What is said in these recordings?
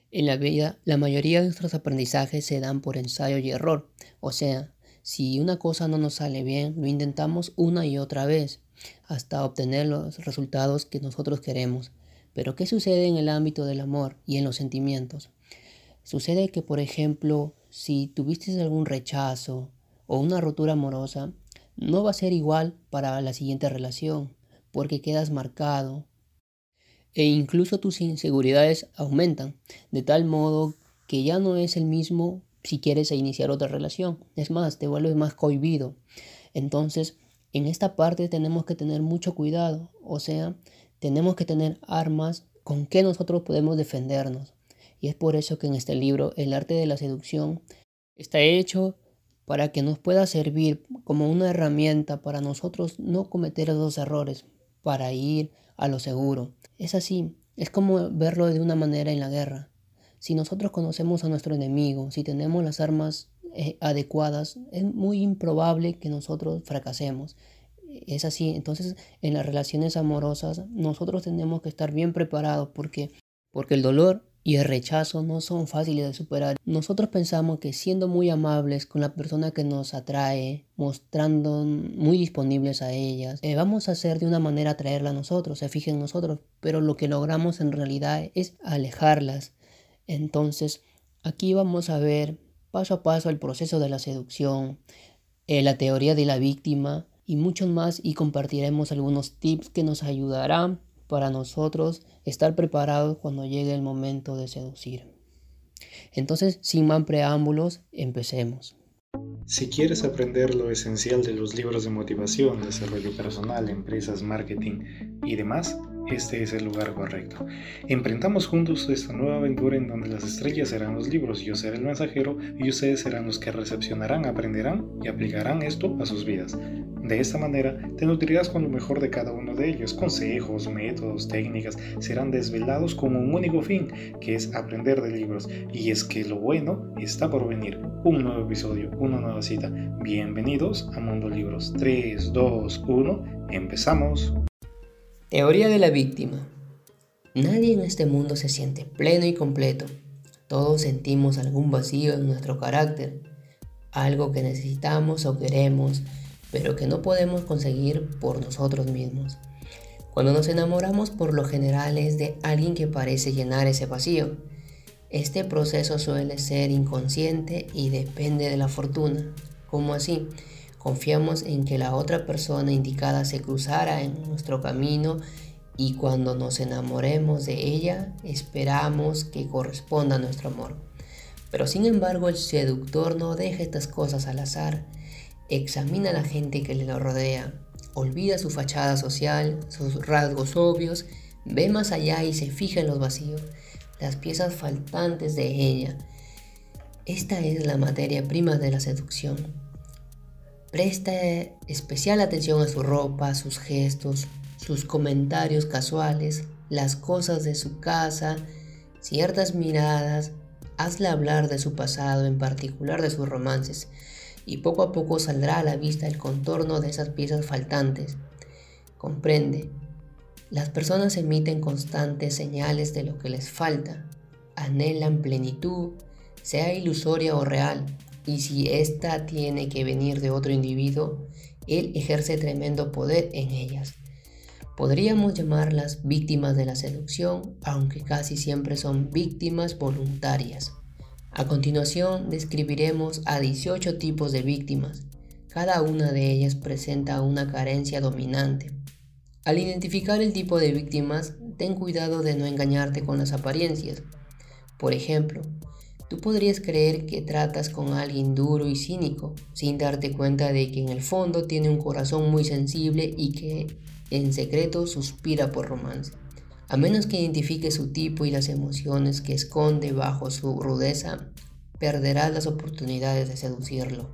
En la vida, la mayoría de nuestros aprendizajes se dan por ensayo y error. O sea, si una cosa no nos sale bien, lo intentamos una y otra vez, hasta obtener los resultados que nosotros queremos. Pero ¿qué sucede en el ámbito del amor y en los sentimientos? Sucede que, por ejemplo, si tuviste algún rechazo o una ruptura amorosa, no va a ser igual para la siguiente relación, porque quedas marcado e incluso tus inseguridades aumentan, de tal modo que ya no es el mismo si quieres iniciar otra relación. Es más, te vuelves más cohibido. Entonces, en esta parte tenemos que tener mucho cuidado, o sea, tenemos que tener armas con que nosotros podemos defendernos. Y es por eso que en este libro, El arte de la seducción, está hecho para que nos pueda servir como una herramienta para nosotros no cometer esos errores, para ir a lo seguro. Es así, es como verlo de una manera en la guerra. Si nosotros conocemos a nuestro enemigo, si tenemos las armas adecuadas, es muy improbable que nosotros fracasemos. Es así, entonces en las relaciones amorosas nosotros tenemos que estar bien preparados porque el dolor y el rechazo no son fáciles de superar. Nosotros pensamos que siendo muy amables con la persona que nos atrae, mostrando muy disponibles a ellas, vamos a hacer de una manera atraerla a nosotros, se fije en nosotros, pero lo que logramos en realidad es alejarlas. Entonces, aquí vamos a ver paso a paso el proceso de la seducción, la teoría de la víctima y muchos más, y compartiremos algunos tips que nos ayudarán para nosotros estar preparados cuando llegue el momento de seducir. Entonces, sin más preámbulos, empecemos. Si quieres aprender lo esencial de los libros de motivación, desarrollo personal, empresas, marketing y demás, este es el lugar correcto. Emprendamos juntos esta nueva aventura en donde las estrellas serán los libros, yo seré el mensajero y ustedes serán los que recepcionarán, aprenderán y aplicarán esto a sus vidas. De esta manera te nutrirás con lo mejor de cada uno de ellos. Consejos, métodos, técnicas serán desvelados con un único fin, que es aprender de libros. Y es que lo bueno está por venir. Un nuevo episodio, una nueva cita. Bienvenidos a Mundo Libros. 3, 2, 1, empezamos. Teoría de la víctima. Nadie en este mundo se siente pleno y completo. Todos sentimos algún vacío en nuestro carácter, algo que necesitamos o queremos, pero que no podemos conseguir por nosotros mismos. Cuando nos enamoramos, por lo general es de alguien que parece llenar ese vacío. Este proceso suele ser inconsciente y depende de la fortuna. ¿Cómo así? Confiamos en que la otra persona indicada se cruzara en nuestro camino y cuando nos enamoremos de ella, esperamos que corresponda a nuestro amor. Pero sin embargo, el seductor no deja estas cosas al azar. Examina a la gente que le rodea, olvida su fachada social, sus rasgos obvios, ve más allá y se fija en los vacíos, las piezas faltantes de ella. Esta es la materia prima de la seducción. Presta especial atención a su ropa, sus gestos, sus comentarios casuales, las cosas de su casa, ciertas miradas. Hazle hablar de su pasado, en particular de sus romances, y poco a poco saldrá a la vista el contorno de esas piezas faltantes. Comprende, las personas emiten constantes señales de lo que les falta, anhelan plenitud, sea ilusoria o real, y si ésta tiene que venir de otro individuo, él ejerce tremendo poder en ellas. Podríamos llamarlas víctimas de la seducción, aunque casi siempre son víctimas voluntarias. A continuación describiremos a 18 tipos de víctimas. Cada una de ellas presenta una carencia dominante. Al identificar el tipo de víctimas, ten cuidado de no engañarte con las apariencias. Por ejemplo, tú podrías creer que tratas con alguien duro y cínico, sin darte cuenta de que en el fondo tiene un corazón muy sensible y que en secreto suspira por romance. A menos que identifiques su tipo y las emociones que esconde bajo su rudeza, perderás las oportunidades de seducirlo.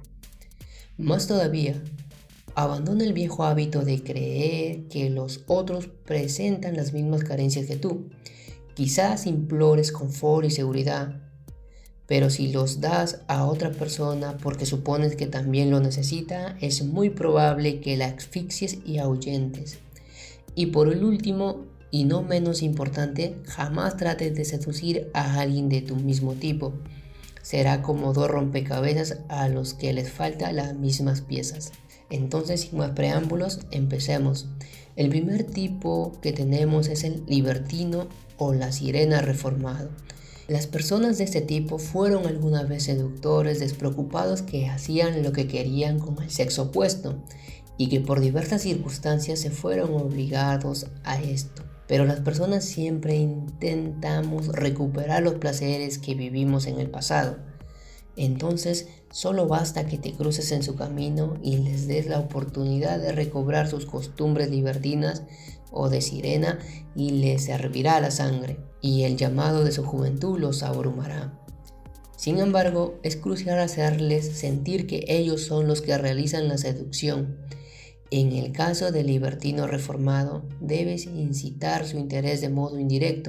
Más todavía, abandona el viejo hábito de creer que los otros presentan las mismas carencias que tú. Quizás implores confort y seguridad, pero si los das a otra persona porque supones que también lo necesita, es muy probable que la asfixies y ahuyentes. Y por el último, Y no menos importante, jamás trates de seducir a alguien de tu mismo tipo. Será como dos rompecabezas a los que les falta las mismas piezas. Entonces, sin más preámbulos, empecemos. El primer tipo que tenemos es el libertino o la sirena reformado. Las personas de este tipo fueron alguna vez seductores despreocupados que hacían lo que querían con el sexo opuesto y que por diversas circunstancias se fueron obligados a esto. Pero las personas siempre intentamos recuperar los placeres que vivimos en el pasado. Entonces, solo basta que te cruces en su camino y les des la oportunidad de recobrar sus costumbres libertinas o de sirena y les hervirá la sangre, y el llamado de su juventud los abrumará. Sin embargo, es crucial hacerles sentir que ellos son los que realizan la seducción. En el caso del libertino reformado, debes incitar su interés de modo indirecto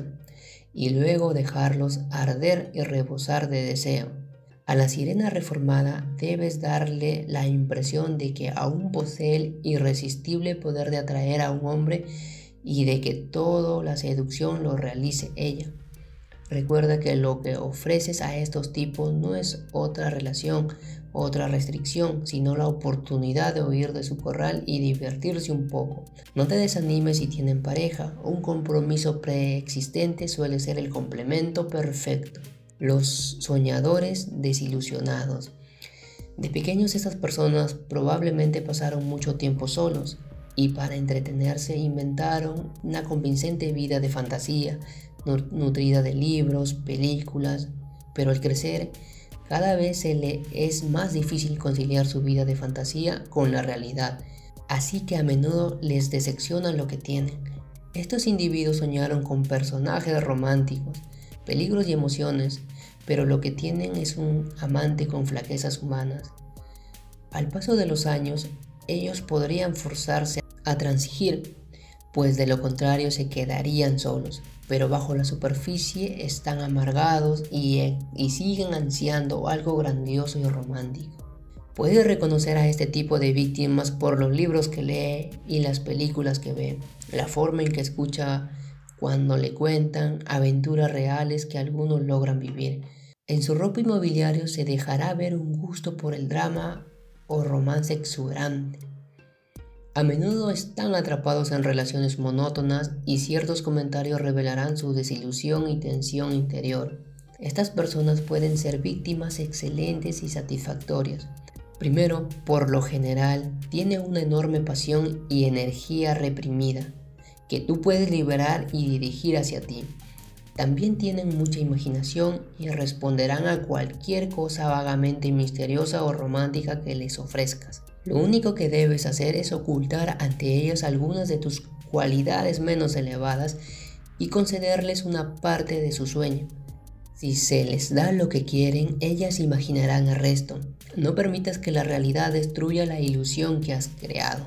y luego dejarlos arder y rebosar de deseo. A la sirena reformada debes darle la impresión de que aún posee el irresistible poder de atraer a un hombre y de que toda la seducción lo realice ella. Recuerda que lo que ofreces a estos tipos no es otra relación, otra restricción, sino la oportunidad de huir de su corral y divertirse un poco. No te desanimes si tienen pareja, un compromiso preexistente suele ser el complemento perfecto. Los soñadores desilusionados. De pequeños estas personas probablemente pasaron mucho tiempo solos y para entretenerse inventaron una convincente vida de fantasía, nutrida de libros, películas, pero al crecer cada vez se le es más difícil conciliar su vida de fantasía con la realidad, así que a menudo les decepciona lo que tienen. Estos individuos soñaron con personajes románticos, peligros y emociones, pero lo que tienen es un amante con flaquezas humanas. Al paso de los años, ellos podrían forzarse a transigir, pues de lo contrario se quedarían solos, pero bajo la superficie están amargados y siguen ansiando algo grandioso y romántico. Puedes reconocer a este tipo de víctimas por los libros que lee y las películas que ve, la forma en que escucha cuando le cuentan aventuras reales que algunos logran vivir. En su ropa y mobiliario se dejará ver un gusto por el drama o romance exuberante. A menudo están atrapados en relaciones monótonas y ciertos comentarios revelarán su desilusión y tensión interior. Estas personas pueden ser víctimas excelentes y satisfactorias. Primero, por lo general, tienen una enorme pasión y energía reprimida que tú puedes liberar y dirigir hacia ti. También tienen mucha imaginación y responderán a cualquier cosa vagamente misteriosa o romántica que les ofrezcas. Lo único que debes hacer es ocultar ante ellas algunas de tus cualidades menos elevadas y concederles una parte de su sueño. Si se les da lo que quieren, ellas imaginarán el resto. No permitas que la realidad destruya la ilusión que has creado.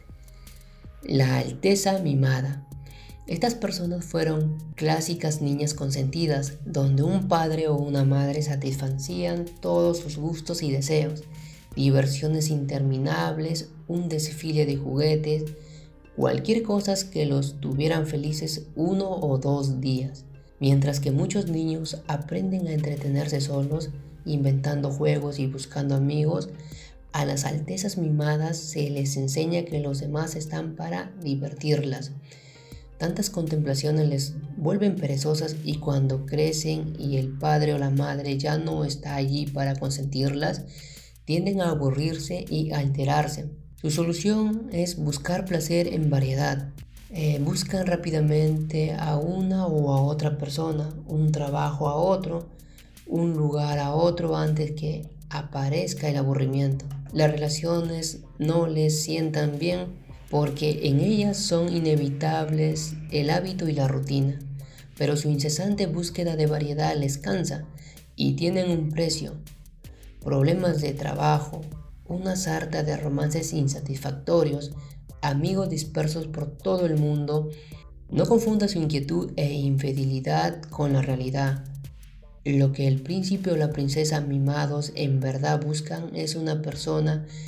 La alteza mimada. Estas personas fueron clásicas niñas consentidas, donde un padre o una madre satisfacían todos sus gustos y deseos, diversiones interminables, un desfile de juguetes, cualquier cosa que los tuvieran felices 1 o 2 días, mientras que muchos niños aprenden a entretenerse solos, inventando juegos y buscando amigos. A las altezas mimadas se les enseña que los demás están para divertirlas. Tantas contemplaciones les vuelven perezosas y cuando crecen y el padre o la madre ya no está allí para consentirlas, tienden a aburrirse y a alterarse. Su solución es buscar placer en variedad. Buscan rápidamente a una o a otra persona, un trabajo a otro, un lugar a otro antes que aparezca el aburrimiento. Las relaciones no les sientan bien porque en ellas son inevitables el hábito y la rutina, pero su incesante búsqueda de variedad les cansa y tienen un precio: problemas de trabajo, una sarta de romances insatisfactorios, amigos dispersos por todo el mundo. No confunda su inquietud e infidelidad con la realidad. Lo que el príncipe o la princesa mimados en verdad buscan es una persona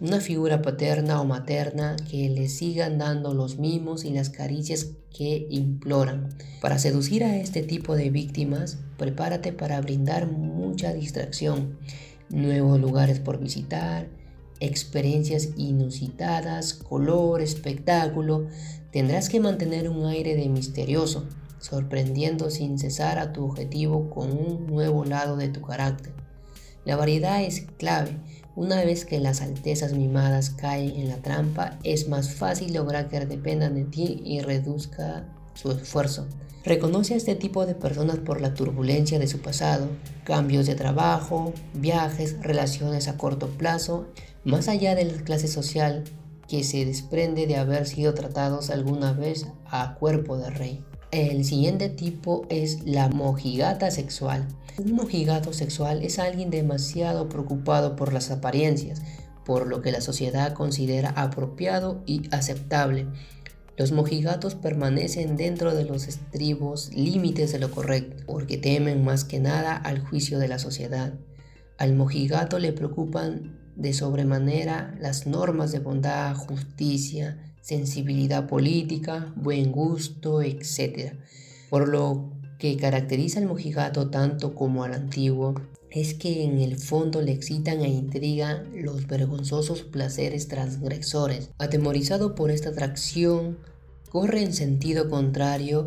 una figura paterna o materna que le sigan dando los mimos y las caricias que imploran. Para seducir a este tipo de víctimas, prepárate para brindar mucha distracción, nuevos lugares por visitar, experiencias inusitadas, color, espectáculo. Tendrás que mantener un aire de misterioso, sorprendiendo sin cesar a tu objetivo con un nuevo lado de tu carácter. La variedad es clave. Una vez que las altezas mimadas caen en la trampa, es más fácil lograr que dependan de ti y reduzca su esfuerzo. Reconoce a este tipo de personas por la turbulencia de su pasado, cambios de trabajo, viajes, relaciones a corto plazo, más allá de la clase social que se desprende de haber sido tratados alguna vez a cuerpo de rey. El siguiente tipo es la mojigata sexual. Un mojigato sexual es alguien demasiado preocupado por las apariencias, por lo que la sociedad considera apropiado y aceptable. Los mojigatos permanecen dentro de los estribos límites de lo correcto, porque temen más que nada al juicio de la sociedad. Al mojigato le preocupan de sobremanera las normas de bondad, justicia, sensibilidad política, buen gusto, etc. Por lo que caracteriza al mojigato tanto como al antiguo es que en el fondo le excitan e intrigan los vergonzosos placeres transgresores. Atemorizado por esta atracción, corre en sentido contrario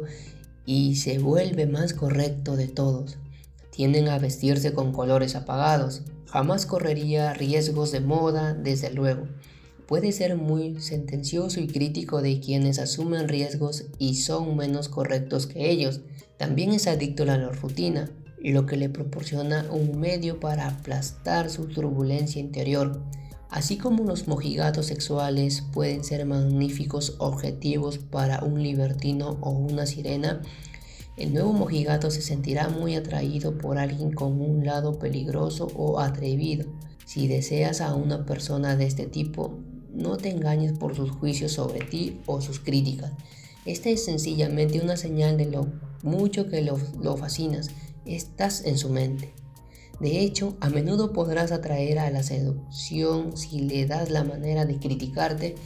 y se vuelve más correcto de todos. Tienden a vestirse con colores apagados. Jamás correría riesgos de moda, desde luego. Puede ser muy sentencioso y crítico de quienes asumen riesgos y son menos correctos que ellos. También es adicto a la rutina, lo que le proporciona un medio para aplastar su turbulencia interior. Así como los mojigatos sexuales pueden ser magníficos objetivos para un libertino o una sirena, el nuevo mojigato se sentirá muy atraído por alguien con un lado peligroso o atrevido. Si deseas a una persona de este tipo, no te engañes por sus juicios sobre ti o sus críticas. Esta es sencillamente una señal de lo mucho que lo fascinas. Estás en su mente. De hecho, a menudo podrás atraer a la seducción si le das la manera de criticarte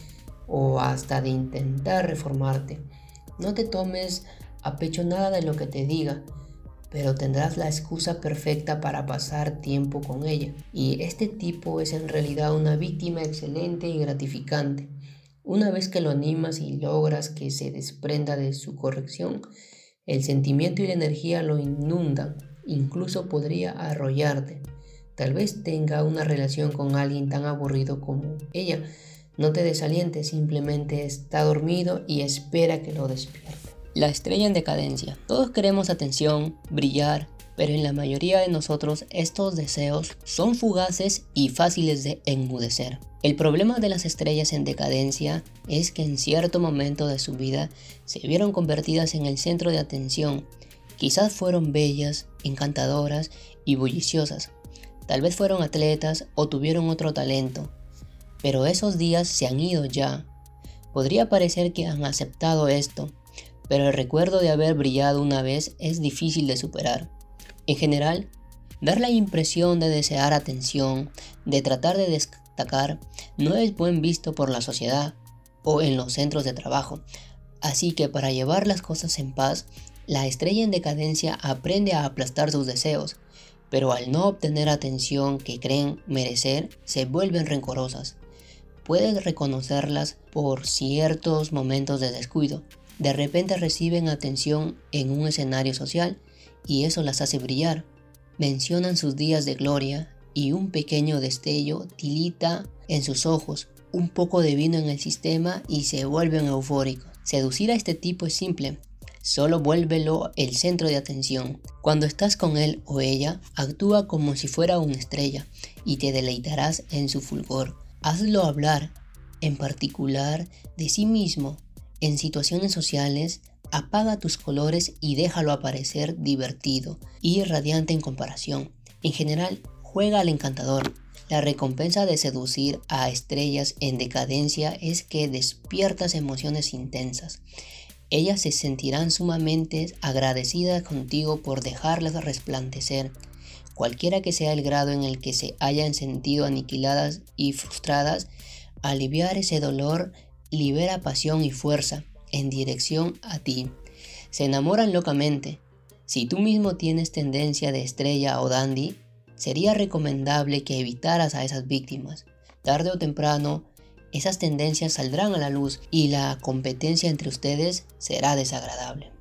o hasta de intentar reformarte. No te tomes a pecho nada de lo que te diga, pero tendrás la excusa perfecta para pasar tiempo con ella. Y este tipo es en realidad una víctima excelente y gratificante. Una vez que lo animas y logras que se desprenda de su corrección, el sentimiento y la energía lo inundan, incluso podría arrollarte. Tal vez tenga una relación con alguien tan aburrido como ella. No te desalientes, simplemente está dormido y espera que lo despierte. La estrella en decadencia. Todos queremos atención, brillar, pero en la mayoría de nosotros estos deseos son fugaces y fáciles de enmudecer. El problema de las estrellas en decadencia es que en cierto momento de su vida se vieron convertidas en el centro de atención. Quizás fueron bellas, encantadoras y bulliciosas. Tal vez fueron atletas o tuvieron otro talento. Pero esos días se han ido ya. Podría parecer que han aceptado esto, pero el recuerdo de haber brillado una vez es difícil de superar. En general, dar la impresión de desear atención, de tratar de destacar, no es buen visto por la sociedad o en los centros de trabajo. Así que para llevar las cosas en paz, la estrella en decadencia aprende a aplastar sus deseos, pero al no obtener atención que creen merecer, se vuelven rencorosas. Puedes reconocerlas por ciertos momentos de descuido. De repente reciben atención en un escenario social y eso las hace brillar. Mencionan sus días de gloria y un pequeño destello tilita en sus ojos, un poco de vino en el sistema y se vuelven eufóricos. Seducir a este tipo es simple, solo vuélvelo el centro de atención. Cuando estás con él o ella, actúa como si fuera una estrella y te deleitarás en su fulgor. Hazlo hablar, en particular, de sí mismo. En situaciones sociales, apaga tus colores y déjalo aparecer divertido y radiante en comparación. En general, juega al encantador. La recompensa de seducir a estrellas en decadencia es que despiertas emociones intensas. Ellas se sentirán sumamente agradecidas contigo por dejarlas resplandecer. Cualquiera que sea el grado en el que se hayan sentido aniquiladas y frustradas, aliviar ese dolor libera pasión y fuerza en dirección a ti. Se enamoran locamente. Si tú mismo tienes tendencia de estrella o dandy, sería recomendable que evitaras a esas víctimas. Tarde o temprano, esas tendencias saldrán a la luz y la competencia entre ustedes será desagradable.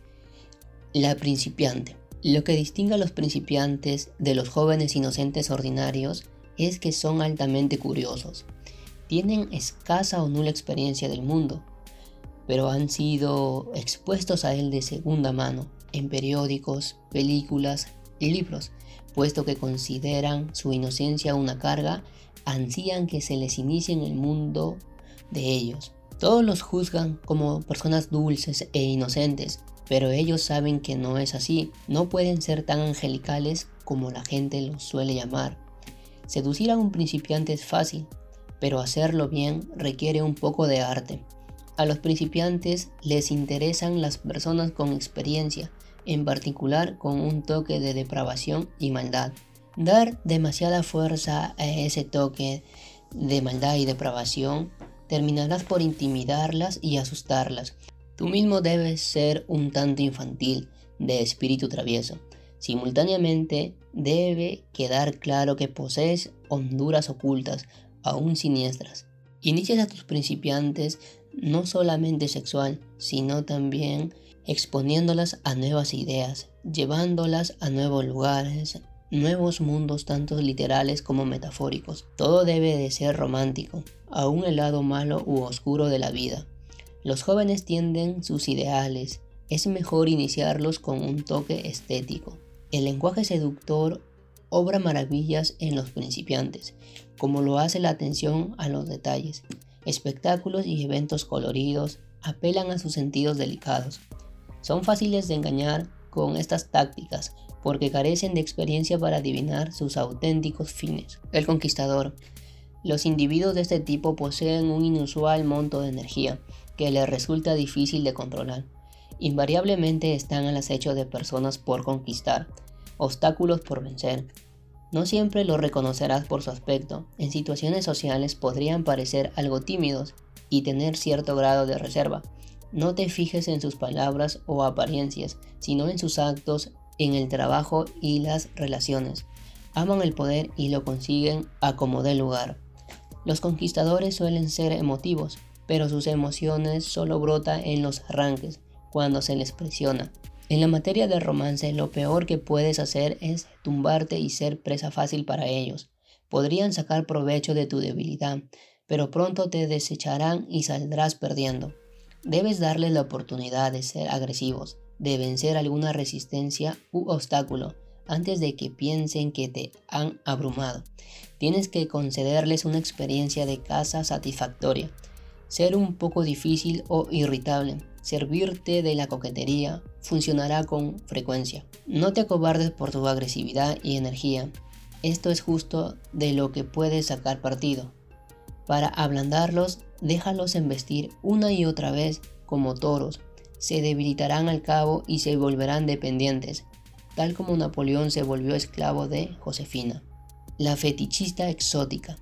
La principiante. Lo que distingue a los principiantes de los jóvenes inocentes ordinarios es que son altamente curiosos. Tienen escasa o nula experiencia del mundo, pero han sido expuestos a él de segunda mano, en periódicos, películas y libros, puesto que consideran su inocencia una carga, ansían que se les inicie en el mundo de ellos. Todos los juzgan como personas dulces e inocentes, pero ellos saben que no es así, no pueden ser tan angelicales como la gente los suele llamar. Seducir a un principiante es fácil, pero hacerlo bien requiere un poco de arte. A los principiantes les interesan las personas con experiencia, en particular con un toque de depravación y maldad. Dar demasiada fuerza a ese toque de maldad y depravación terminarás por intimidarlas y asustarlas. Tú mismo debes ser un tanto infantil, de espíritu travieso. Simultáneamente debe quedar claro que posees honduras ocultas, aún siniestras. Inicias a tus principiantes no solamente sexual, sino también exponiéndolas a nuevas ideas, llevándolas a nuevos lugares, nuevos mundos tanto literales como metafóricos. Todo debe de ser romántico, aún el lado malo u oscuro de la vida. Los jóvenes tienden sus ideales, es mejor iniciarlos con un toque estético. El lenguaje seductor obra maravillas en los principiantes, como lo hace la atención a los detalles. Espectáculos y eventos coloridos apelan a sus sentidos delicados. Son fáciles de engañar con estas tácticas porque carecen de experiencia para adivinar sus auténticos fines. El conquistador. Los individuos de este tipo poseen un inusual monto de energía que les resulta difícil de controlar. Invariablemente están al acecho de personas por conquistar, obstáculos por vencer. No siempre los reconocerás por su aspecto. En situaciones sociales podrían parecer algo tímidos y tener cierto grado de reserva. No te fijes en sus palabras o apariencias, sino en sus actos, en el trabajo y las relaciones. Aman el poder y lo consiguen a como dé lugar. Los conquistadores suelen ser emotivos, pero sus emociones solo brotan en los arranques, cuando se les presiona. En la materia del romance, lo peor que puedes hacer es tumbarte y ser presa fácil para ellos. Podrían sacar provecho de tu debilidad, pero pronto te desecharán y saldrás perdiendo. Debes darles la oportunidad de ser agresivos, de vencer alguna resistencia u obstáculo, antes de que piensen que te han abrumado. Tienes que concederles una experiencia de caza satisfactoria, ser un poco difícil o irritable. Servirte de la coquetería funcionará con frecuencia. No te acobardes por tu agresividad y energía. Esto es justo de lo que puedes sacar partido. Para ablandarlos, déjalos embestir una y otra vez como toros. Se debilitarán al cabo y se volverán dependientes, tal como Napoleón se volvió esclavo de Josefina. La fetichista exótica.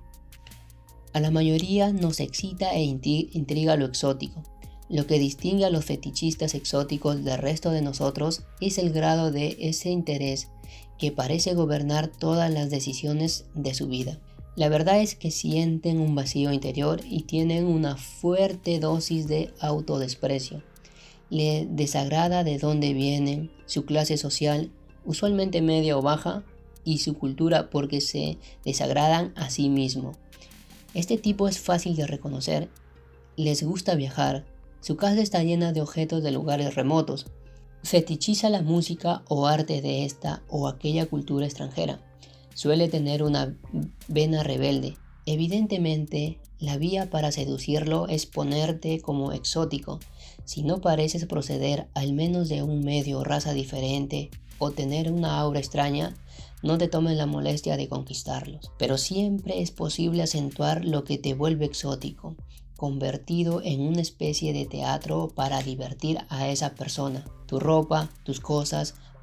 A la mayoría nos excita e intriga lo exótico. Lo que distingue a los fetichistas exóticos del resto de nosotros es el grado de ese interés que parece gobernar todas las decisiones de su vida. La verdad es que sienten un vacío interior y tienen una fuerte dosis de autodesprecio. Le desagrada de dónde vienen, su clase social, usualmente media o baja, y su cultura porque se desagradan a sí mismo. Este tipo es fácil de reconocer. Les gusta viajar. Su casa está llena de objetos de lugares remotos. Fetichiza la música o arte de esta o aquella cultura extranjera. Suele tener una vena rebelde. Evidentemente, la vía para seducirlo es ponerte como exótico. Si no pareces proceder al menos de un medio o raza diferente o tener una aura extraña, no te tomes la molestia de conquistarlos. Pero siempre es posible acentuar lo que te vuelve exótico, convertido en una especie de teatro para divertir a esa persona. Tu ropa, tus cosas,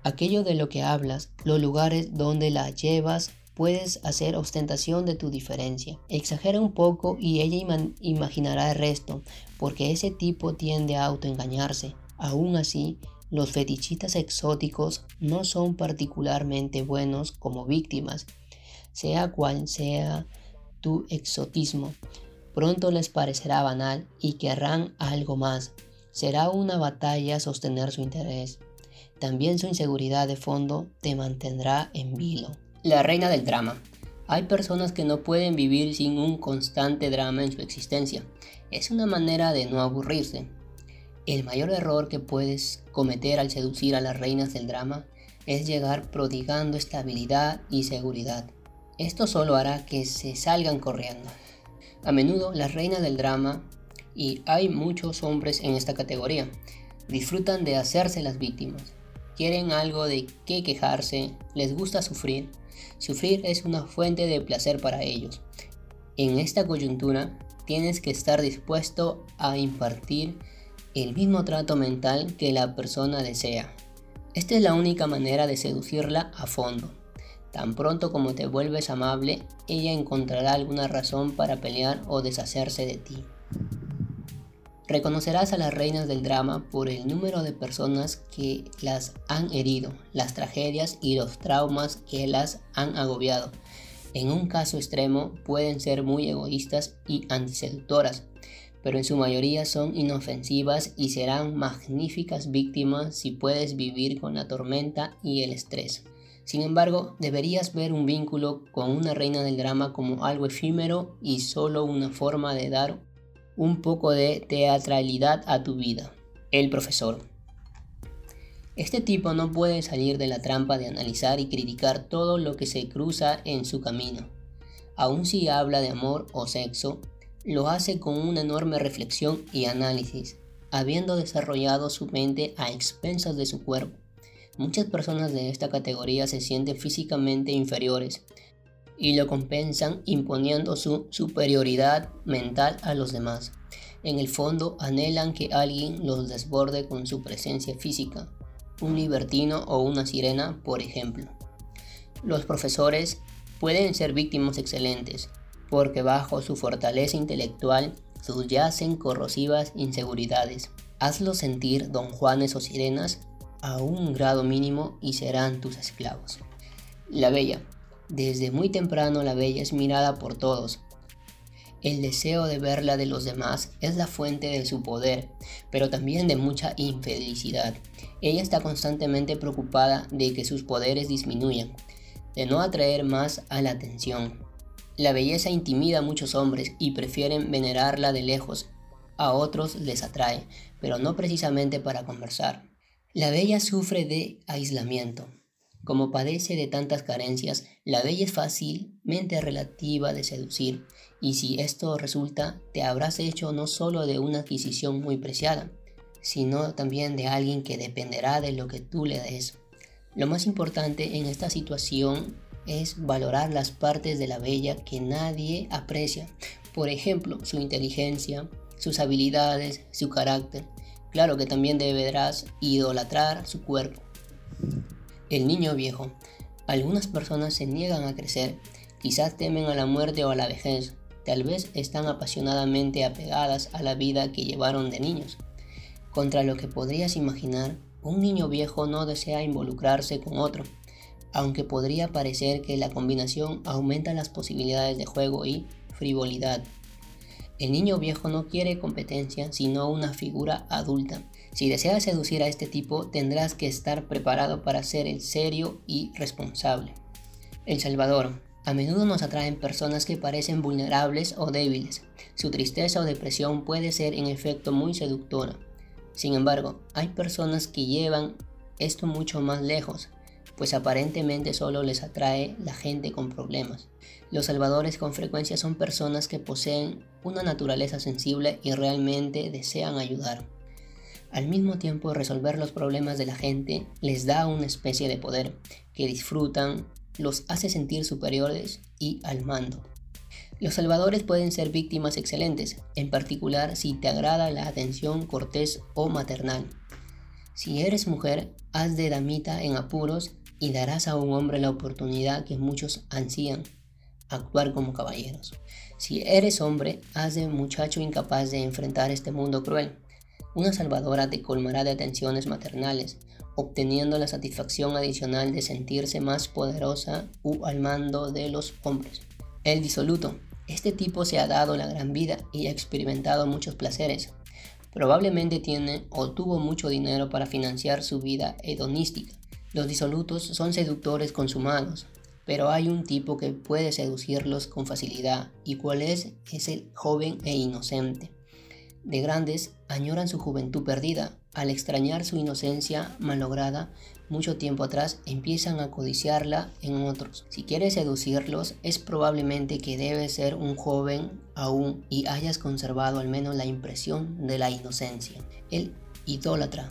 Aquello de lo que hablas, los lugares donde la llevas, puedes hacer ostentación de tu diferencia. Exagera un poco y ella imaginará el resto, porque ese tipo tiende a autoengañarse. Aún así, los fetichistas exóticos no son particularmente buenos como víctimas, sea cual sea tu exotismo. Pronto les parecerá banal y querrán algo más. Será una batalla sostener su interés. También su inseguridad de fondo te mantendrá en vilo. La reina del drama. Hay personas que no pueden vivir sin un constante drama en su existencia. Es una manera de no aburrirse. El mayor error que puedes cometer al seducir a las reinas del drama es llegar prodigando estabilidad y seguridad. Esto solo hará que se salgan corriendo. A menudo las reinas del drama, y hay muchos hombres en esta categoría, disfrutan de hacerse las víctimas. Quieren algo de qué quejarse, les gusta sufrir. Sufrir es una fuente de placer para ellos. En esta coyuntura tienes que estar dispuesto a impartir el mismo trato mental que la persona desea. Esta es la única manera de seducirla a fondo. Tan pronto como te vuelves amable, ella encontrará alguna razón para pelear o deshacerse de ti. Reconocerás a las reinas del drama por el número de personas que las han herido, las tragedias y los traumas que las han agobiado. En un caso extremo pueden ser muy egoístas y antiseductoras, pero en su mayoría son inofensivas y serán magníficas víctimas si puedes vivir con la tormenta y el estrés. Sin embargo, deberías ver un vínculo con una reina del drama como algo efímero y solo una forma de dar un poco de teatralidad a tu vida. El profesor. Este tipo no puede salir de la trampa de analizar y criticar todo lo que se cruza en su camino. Aun si habla de amor o sexo, lo hace con una enorme reflexión y análisis, habiendo desarrollado su mente a expensas de su cuerpo. Muchas personas de esta categoría se sienten físicamente inferiores y lo compensan imponiendo su superioridad mental a los demás. En el fondo anhelan que alguien los desborde con su presencia física, un libertino o una sirena, por ejemplo. Los profesores pueden ser víctimas excelentes, porque bajo su fortaleza intelectual subyacen corrosivas inseguridades. Hazlos sentir don Juanes o sirenas a un grado mínimo y serán tus esclavos. La bella. Desde muy temprano la bella es mirada por todos. El deseo de verla de los demás es la fuente de su poder, pero también de mucha infelicidad. Ella está constantemente preocupada de que sus poderes disminuyan, de no atraer más a la atención. La belleza intimida a muchos hombres y prefieren venerarla de lejos. A otros les atrae, pero no precisamente para conversar. La bella sufre de aislamiento. Como padece de tantas carencias, la bella es fácilmente relativa de seducir, y si esto resulta, te habrás hecho no solo de una adquisición muy preciada, sino también de alguien que dependerá de lo que tú le des. Lo más importante en esta situación es valorar las partes de la bella que nadie aprecia, por ejemplo, su inteligencia, sus habilidades, su carácter. Claro que también deberás idolatrar su cuerpo. El niño viejo. Algunas personas se niegan a crecer, quizás temen a la muerte o a la vejez, tal vez están apasionadamente apegadas a la vida que llevaron de niños. Contra lo que podrías imaginar, un niño viejo no desea involucrarse con otro, aunque podría parecer que la combinación aumenta las posibilidades de juego y frivolidad. El niño viejo no quiere competencia, sino una figura adulta. Si deseas seducir a este tipo, tendrás que estar preparado para ser el serio y responsable. El Salvador. A menudo nos atraen personas que parecen vulnerables o débiles. Su tristeza o depresión puede ser en efecto muy seductora. Sin embargo, hay personas que llevan esto mucho más lejos, pues aparentemente solo les atrae la gente con problemas. Los salvadores con frecuencia son personas que poseen una naturaleza sensible y realmente desean ayudar. Al mismo tiempo, resolver los problemas de la gente les da una especie de poder que disfrutan, los hace sentir superiores y al mando. Los salvadores pueden ser víctimas excelentes, en particular si te agrada la atención cortés o maternal. Si eres mujer, haz de damita en apuros y darás a un hombre la oportunidad que muchos ansían, actuar como caballeros. Si eres hombre, haz de muchacho incapaz de enfrentar este mundo cruel. Una salvadora te colmará de atenciones maternales, obteniendo la satisfacción adicional de sentirse más poderosa al mando de los hombres. El disoluto. Este tipo se ha dado la gran vida y ha experimentado muchos placeres. Probablemente tiene o tuvo mucho dinero para financiar su vida hedonística. Los disolutos son seductores consumados, pero hay un tipo que puede seducirlos con facilidad. ¿Y cuál es? Es el joven e inocente. De grandes añoran su juventud perdida. Al extrañar su inocencia malograda mucho tiempo atrás, empiezan a codiciarla en otros. Si quieres seducirlos, es probablemente que debes ser un joven aún y hayas conservado al menos la impresión de la inocencia. El idólatra.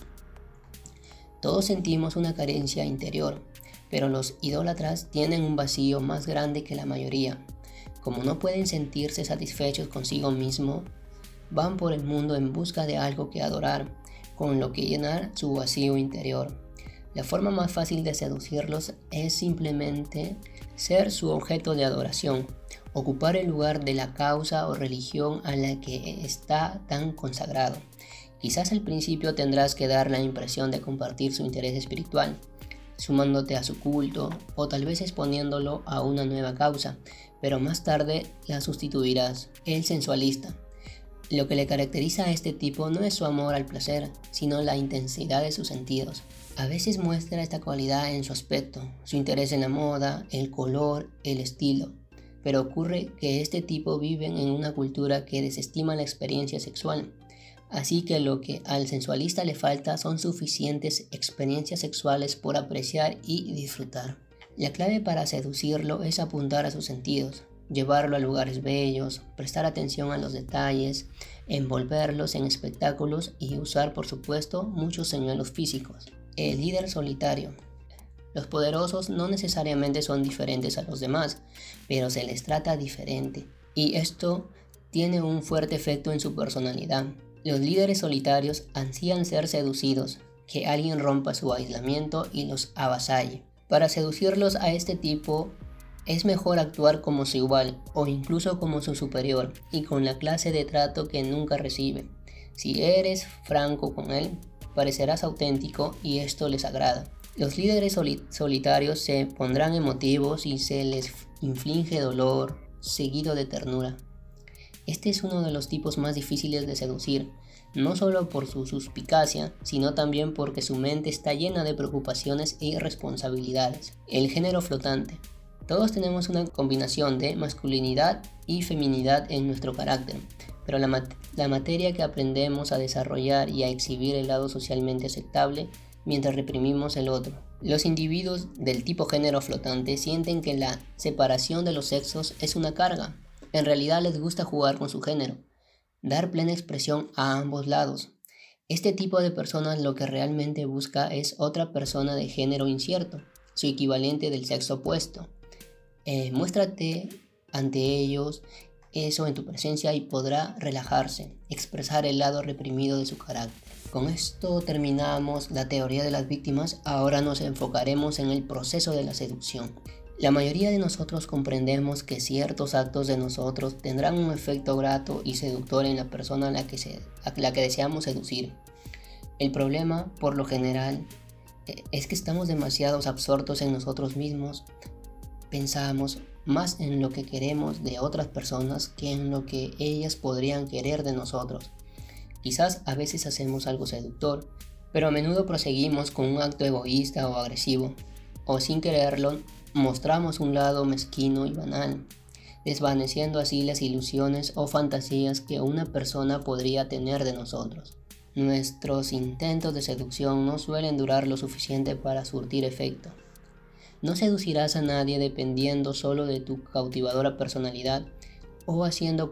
Todos sentimos una carencia interior, pero los idólatras tienen un vacío más grande que la mayoría. Como no pueden sentirse satisfechos consigo mismo, van por el mundo en busca de algo que adorar, con lo que llenar su vacío interior. La forma más fácil de seducirlos es simplemente ser su objeto de adoración, ocupar el lugar de la causa o religión a la que está tan consagrado. Quizás al principio tendrás que dar la impresión de compartir su interés espiritual, sumándote a su culto o tal vez exponiéndolo a una nueva causa, pero más tarde la sustituirás. El sensualista. Lo que le caracteriza a este tipo no es su amor al placer, sino la intensidad de sus sentidos. A veces muestra esta cualidad en su aspecto, su interés en la moda, el color, el estilo. Pero ocurre que este tipo vive en una cultura que desestima la experiencia sexual. Así que lo que al sensualista le falta son suficientes experiencias sexuales por apreciar y disfrutar. La clave para seducirlo es apuntar a sus sentidos, llevarlo a lugares bellos, prestar atención a los detalles, envolverlos en espectáculos y usar, por supuesto, muchos señuelos físicos. El líder solitario. Los poderosos no necesariamente son diferentes a los demás, pero se les trata diferente, y esto tiene un fuerte efecto en su personalidad. Los líderes solitarios ansían ser seducidos, que alguien rompa su aislamiento y los avasalle. Para seducirlos a este tipo, es mejor actuar como su igual o incluso como su superior y con la clase de trato que nunca recibe. Si eres franco con él, parecerás auténtico y esto les agrada. Los líderes solitarios se pondrán emotivos y se les inflige dolor seguido de ternura. Este es uno de los tipos más difíciles de seducir, no solo por su suspicacia, sino también porque su mente está llena de preocupaciones e irresponsabilidades. El género flotante. Todos tenemos una combinación de masculinidad y feminidad en nuestro carácter, pero la materia que aprendemos a desarrollar y a exhibir el lado socialmente aceptable mientras reprimimos el otro. Los individuos del tipo género flotante sienten que la separación de los sexos es una carga. En realidad les gusta jugar con su género, dar plena expresión a ambos lados. Este tipo de personas lo que realmente busca es otra persona de género incierto, su equivalente del sexo opuesto. Muéstrate ante ellos eso en tu presencia y podrá relajarse, expresar el lado reprimido de su carácter. Con esto terminamos la teoría de las víctimas. Ahora nos enfocaremos en el proceso de la seducción. La mayoría de nosotros comprendemos que ciertos actos de nosotros tendrán un efecto grato y seductor en la persona a la que deseamos seducir. El problema, por lo general, es que estamos demasiado absortos en nosotros mismos. Pensamos más en lo que queremos de otras personas que en lo que ellas podrían querer de nosotros. Quizás a veces hacemos algo seductor, pero a menudo proseguimos con un acto egoísta o agresivo, o sin quererlo mostramos un lado mezquino y banal, desvaneciendo así las ilusiones o fantasías que una persona podría tener de nosotros. Nuestros intentos de seducción no suelen durar lo suficiente para surtir efecto. No seducirás a nadie dependiendo solo de tu cautivadora personalidad o haciendo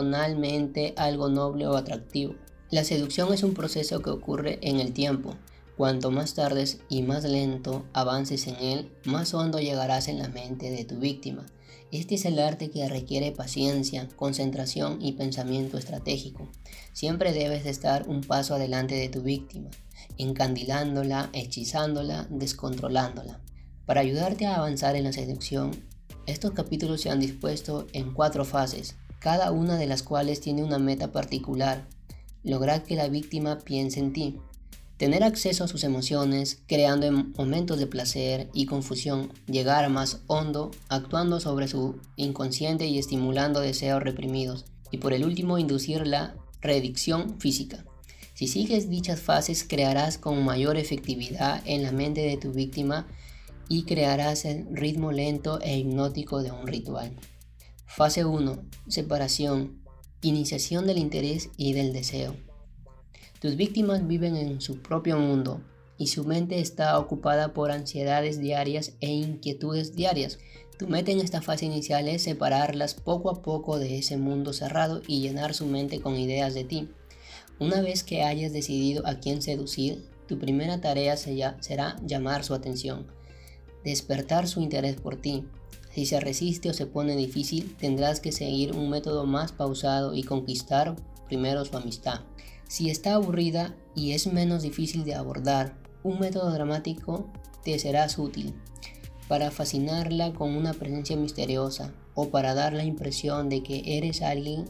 ocupacionalmente algo noble o atractivo. La seducción es un proceso que ocurre en el tiempo, Cuanto más tardes y más lento avances en él, más hondo llegarás en la mente de tu víctima. Este es el arte que requiere paciencia, concentración y pensamiento estratégico. Siempre debes de estar un paso adelante de tu víctima, encandilándola, hechizándola, descontrolándola. Para ayudarte a avanzar en la seducción, estos capítulos se han dispuesto en 4 fases, cada una de las cuales tiene una meta particular: lograr que la víctima piense en ti, tener acceso a sus emociones, creando momentos de placer y confusión, llegar más hondo, actuando sobre su inconsciente y estimulando deseos reprimidos, y por el último inducir la readicción física. Si sigues dichas fases, crearás con mayor efectividad en la mente de tu víctima y crearás el ritmo lento e hipnótico de un ritual. Fase 1. Separación. Iniciación del interés y del deseo. Tus víctimas viven en su propio mundo y su mente está ocupada por ansiedades diarias e inquietudes diarias. Tu meta en esta fase inicial es separarlas poco a poco de ese mundo cerrado y llenar su mente con ideas de ti. Una vez que hayas decidido a quién seducir, tu primera tarea será llamar su atención, despertar su interés por ti. Si se resiste o se pone difícil, tendrás que seguir un método más pausado y conquistar primero su amistad. Si está aburrida y es menos difícil de abordar, un método dramático te será útil para fascinarla con una presencia misteriosa o para dar la impresión de que eres alguien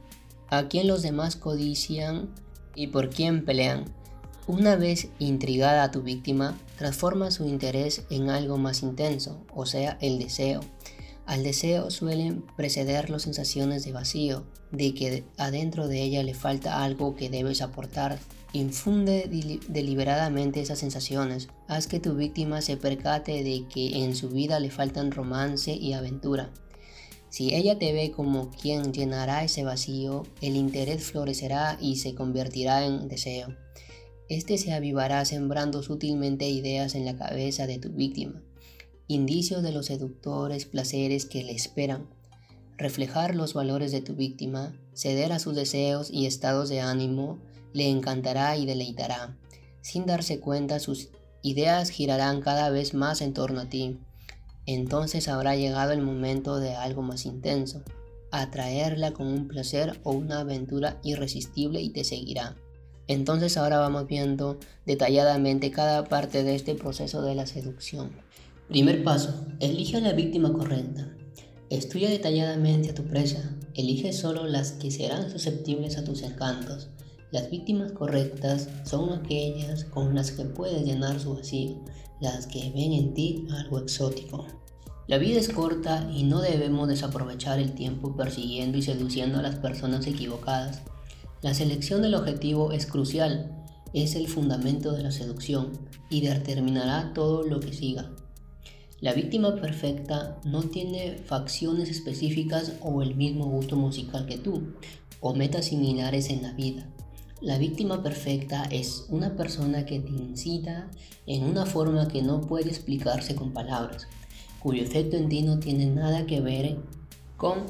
a quien los demás codician y por quien pelean. Una vez intrigada a tu víctima, transforma su interés en algo más intenso, o sea, el deseo. Al deseo suelen preceder las sensaciones de vacío, de que adentro de ella le falta algo que debes aportar. Infunde deliberadamente esas sensaciones. Haz que tu víctima se percate de que en su vida le faltan romance y aventura. Si ella te ve como quien llenará ese vacío, el interés florecerá y se convertirá en deseo. Este se avivará sembrando sutilmente ideas en la cabeza de tu víctima, indicios de los seductores placeres que le esperan. Reflejar los valores de tu víctima, ceder a sus deseos y estados de ánimo, le encantará y deleitará. Sin darse cuenta, sus ideas girarán cada vez más en torno a ti. Entonces habrá llegado el momento de algo más intenso, atraerla con un placer o una aventura irresistible y te seguirá. Entonces ahora vamos viendo detalladamente cada parte de este proceso de la seducción. Primer paso, elige a la víctima correcta. Estudia detalladamente a tu presa. Elige solo las que serán susceptibles a tus encantos. Las víctimas correctas son aquellas con las que puedes llenar su vacío, las que ven en ti algo exótico. La vida es corta y no debemos desaprovechar el tiempo persiguiendo y seduciendo a las personas equivocadas. La selección del objetivo es crucial, es el fundamento de la seducción y determinará todo lo que siga. La víctima perfecta no tiene facciones específicas o el mismo gusto musical que tú, o metas similares en la vida. La víctima perfecta es una persona que te incita en una forma que no puede explicarse con palabras, cuyo efecto en ti no tiene nada que ver con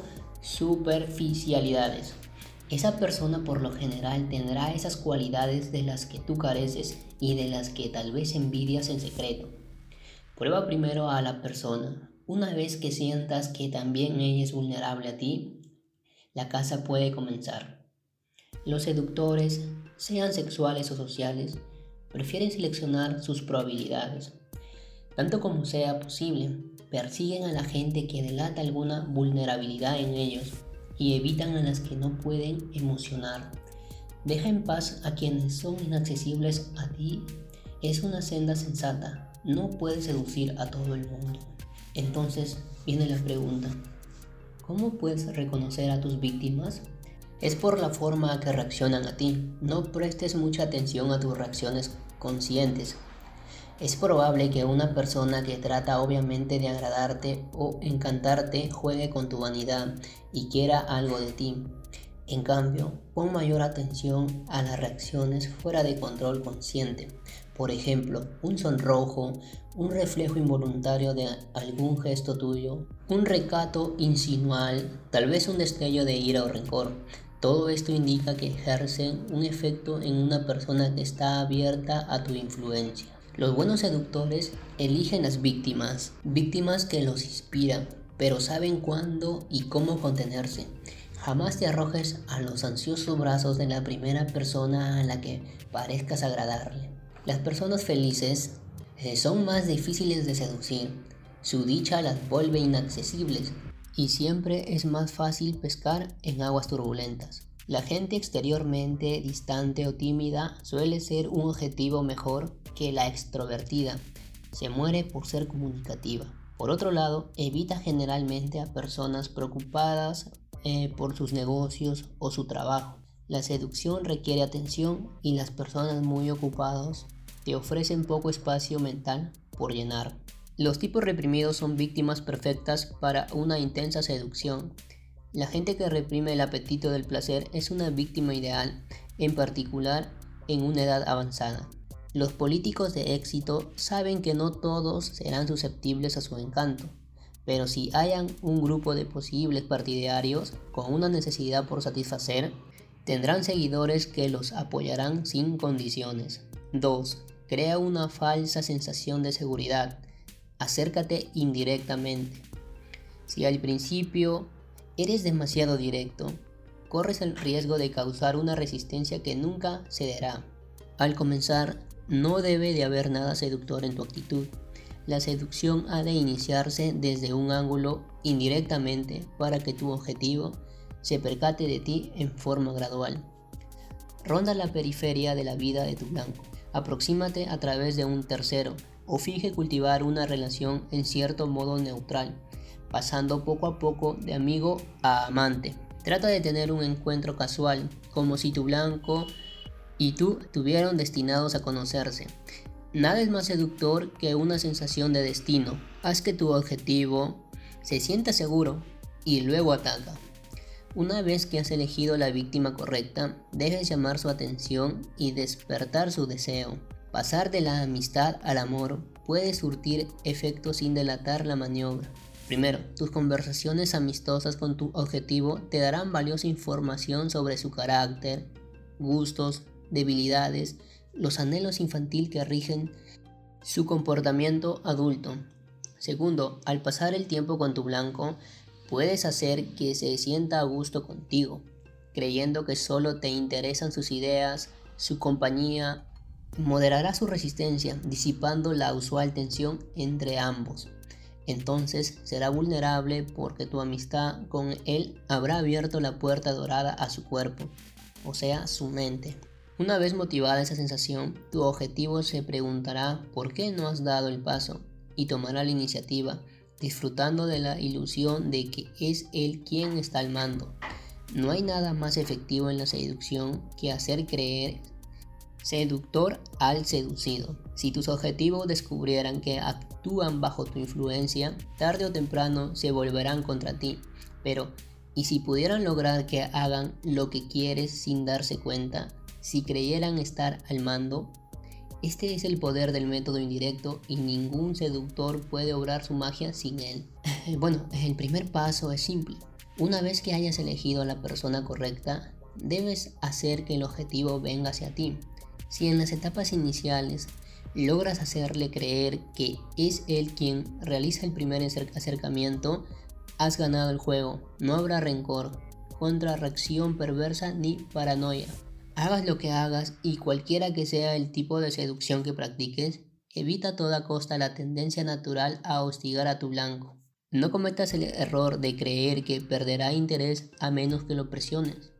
superficialidades. Esa persona por lo general tendrá esas cualidades de las que tú careces y de las que tal vez envidias en secreto. Prueba primero a la persona. Una vez que sientas que también ella es vulnerable a ti, la caza puede comenzar. Los seductores, sean sexuales o sociales, prefieren seleccionar sus probabilidades. Tanto como sea posible, persiguen a la gente que delata alguna vulnerabilidad en ellos y evitan a las que no pueden emocionar. Deja en paz a quienes son inaccesibles a ti. Es una senda sensata. No puedes seducir a todo el mundo. Entonces viene la pregunta: ¿cómo puedes reconocer a tus víctimas? Es por la forma a que reaccionan a ti. No prestes mucha atención a tus reacciones conscientes. Es probable que una persona que trata obviamente de agradarte o encantarte juegue con tu vanidad y quiera algo de ti. En cambio, pon mayor atención a las reacciones fuera de control consciente. Por ejemplo, un sonrojo, un reflejo involuntario de algún gesto tuyo, un recato insinual, tal vez un destello de ira o rencor. Todo esto indica que ejercen un efecto en una persona que está abierta a tu influencia. Los buenos seductores eligen las víctimas, víctimas que los inspiran, pero saben cuándo y cómo contenerse. Jamás te arrojes a los ansiosos brazos de la primera persona a la que parezcas agradarle. Las personas felices son más difíciles de seducir. Su dicha las vuelve inaccesibles y siempre es más fácil pescar en aguas turbulentas. La gente exteriormente distante o tímida suele ser un objetivo mejor que la extrovertida. Se muere por ser comunicativa. Por otro lado, evita generalmente a personas preocupadas por sus negocios o su trabajo. La seducción requiere atención y las personas muy ocupadas te ofrecen poco espacio mental por llenar. Los tipos reprimidos son víctimas perfectas para una intensa seducción. La gente que reprime el apetito del placer es una víctima ideal, en particular en una edad avanzada. Los políticos de éxito saben que no todos serán susceptibles a su encanto, pero si hayan un grupo de posibles partidarios con una necesidad por satisfacer, tendrán seguidores que los apoyarán sin condiciones. 2. Crea una falsa sensación de seguridad. Acércate indirectamente. Si al principio eres demasiado directo, corres el riesgo de causar una resistencia que nunca cederá. Al comenzar, no debe de haber nada seductor en tu actitud. La seducción ha de iniciarse desde un ángulo indirectamente para que tu objetivo se percate de ti en forma gradual. Ronda la periferia de la vida de tu blanco. Aproxímate a través de un tercero o finge cultivar una relación en cierto modo neutral, pasando poco a poco de amigo a amante. Trata de tener un encuentro casual, como si tu blanco y tú estuvieran destinados a conocerse. Nada es más seductor que una sensación de destino. Haz que tu objetivo se sienta seguro y luego ataca. Una vez que has elegido la víctima correcta, debes llamar su atención y despertar su deseo. Pasar de la amistad al amor puede surtir efecto sin delatar la maniobra. Primero, tus conversaciones amistosas con tu objetivo te darán valiosa información sobre su carácter, gustos, debilidades, los anhelos infantiles que rigen su comportamiento adulto. Segundo, al pasar el tiempo con tu blanco, puedes hacer que se sienta a gusto contigo, creyendo que solo te interesan sus ideas, su compañía. Moderará su resistencia, disipando la usual tensión entre ambos. Entonces será vulnerable porque tu amistad con él habrá abierto la puerta dorada a su cuerpo, o sea, su mente. Una vez motivada esa sensación, tu objetivo se preguntará por qué no has dado el paso y tomará la iniciativa, disfrutando de la ilusión de que es él quien está al mando. No hay nada más efectivo en la seducción que hacer creer seductor al seducido. Si tus objetivos descubrieran que actúan bajo tu influencia, tarde o temprano se volverán contra ti. Pero, ¿y si pudieran lograr que hagan lo que quieres sin darse cuenta? Si creyeran estar al mando, este es el poder del método indirecto y ningún seductor puede obrar su magia sin él. Bueno, el primer paso es simple. Una vez que hayas elegido a la persona correcta, debes hacer que el objetivo venga hacia ti. Si en las etapas iniciales logras hacerle creer que es él quien realiza el primer acercamiento, has ganado el juego. No habrá rencor, contrarreacción perversa ni paranoia. Hagas lo que hagas y cualquiera que sea el tipo de seducción que practiques, evita a toda costa la tendencia natural a hostigar a tu blanco. No cometas el error de creer que perderá interés a menos que lo presiones,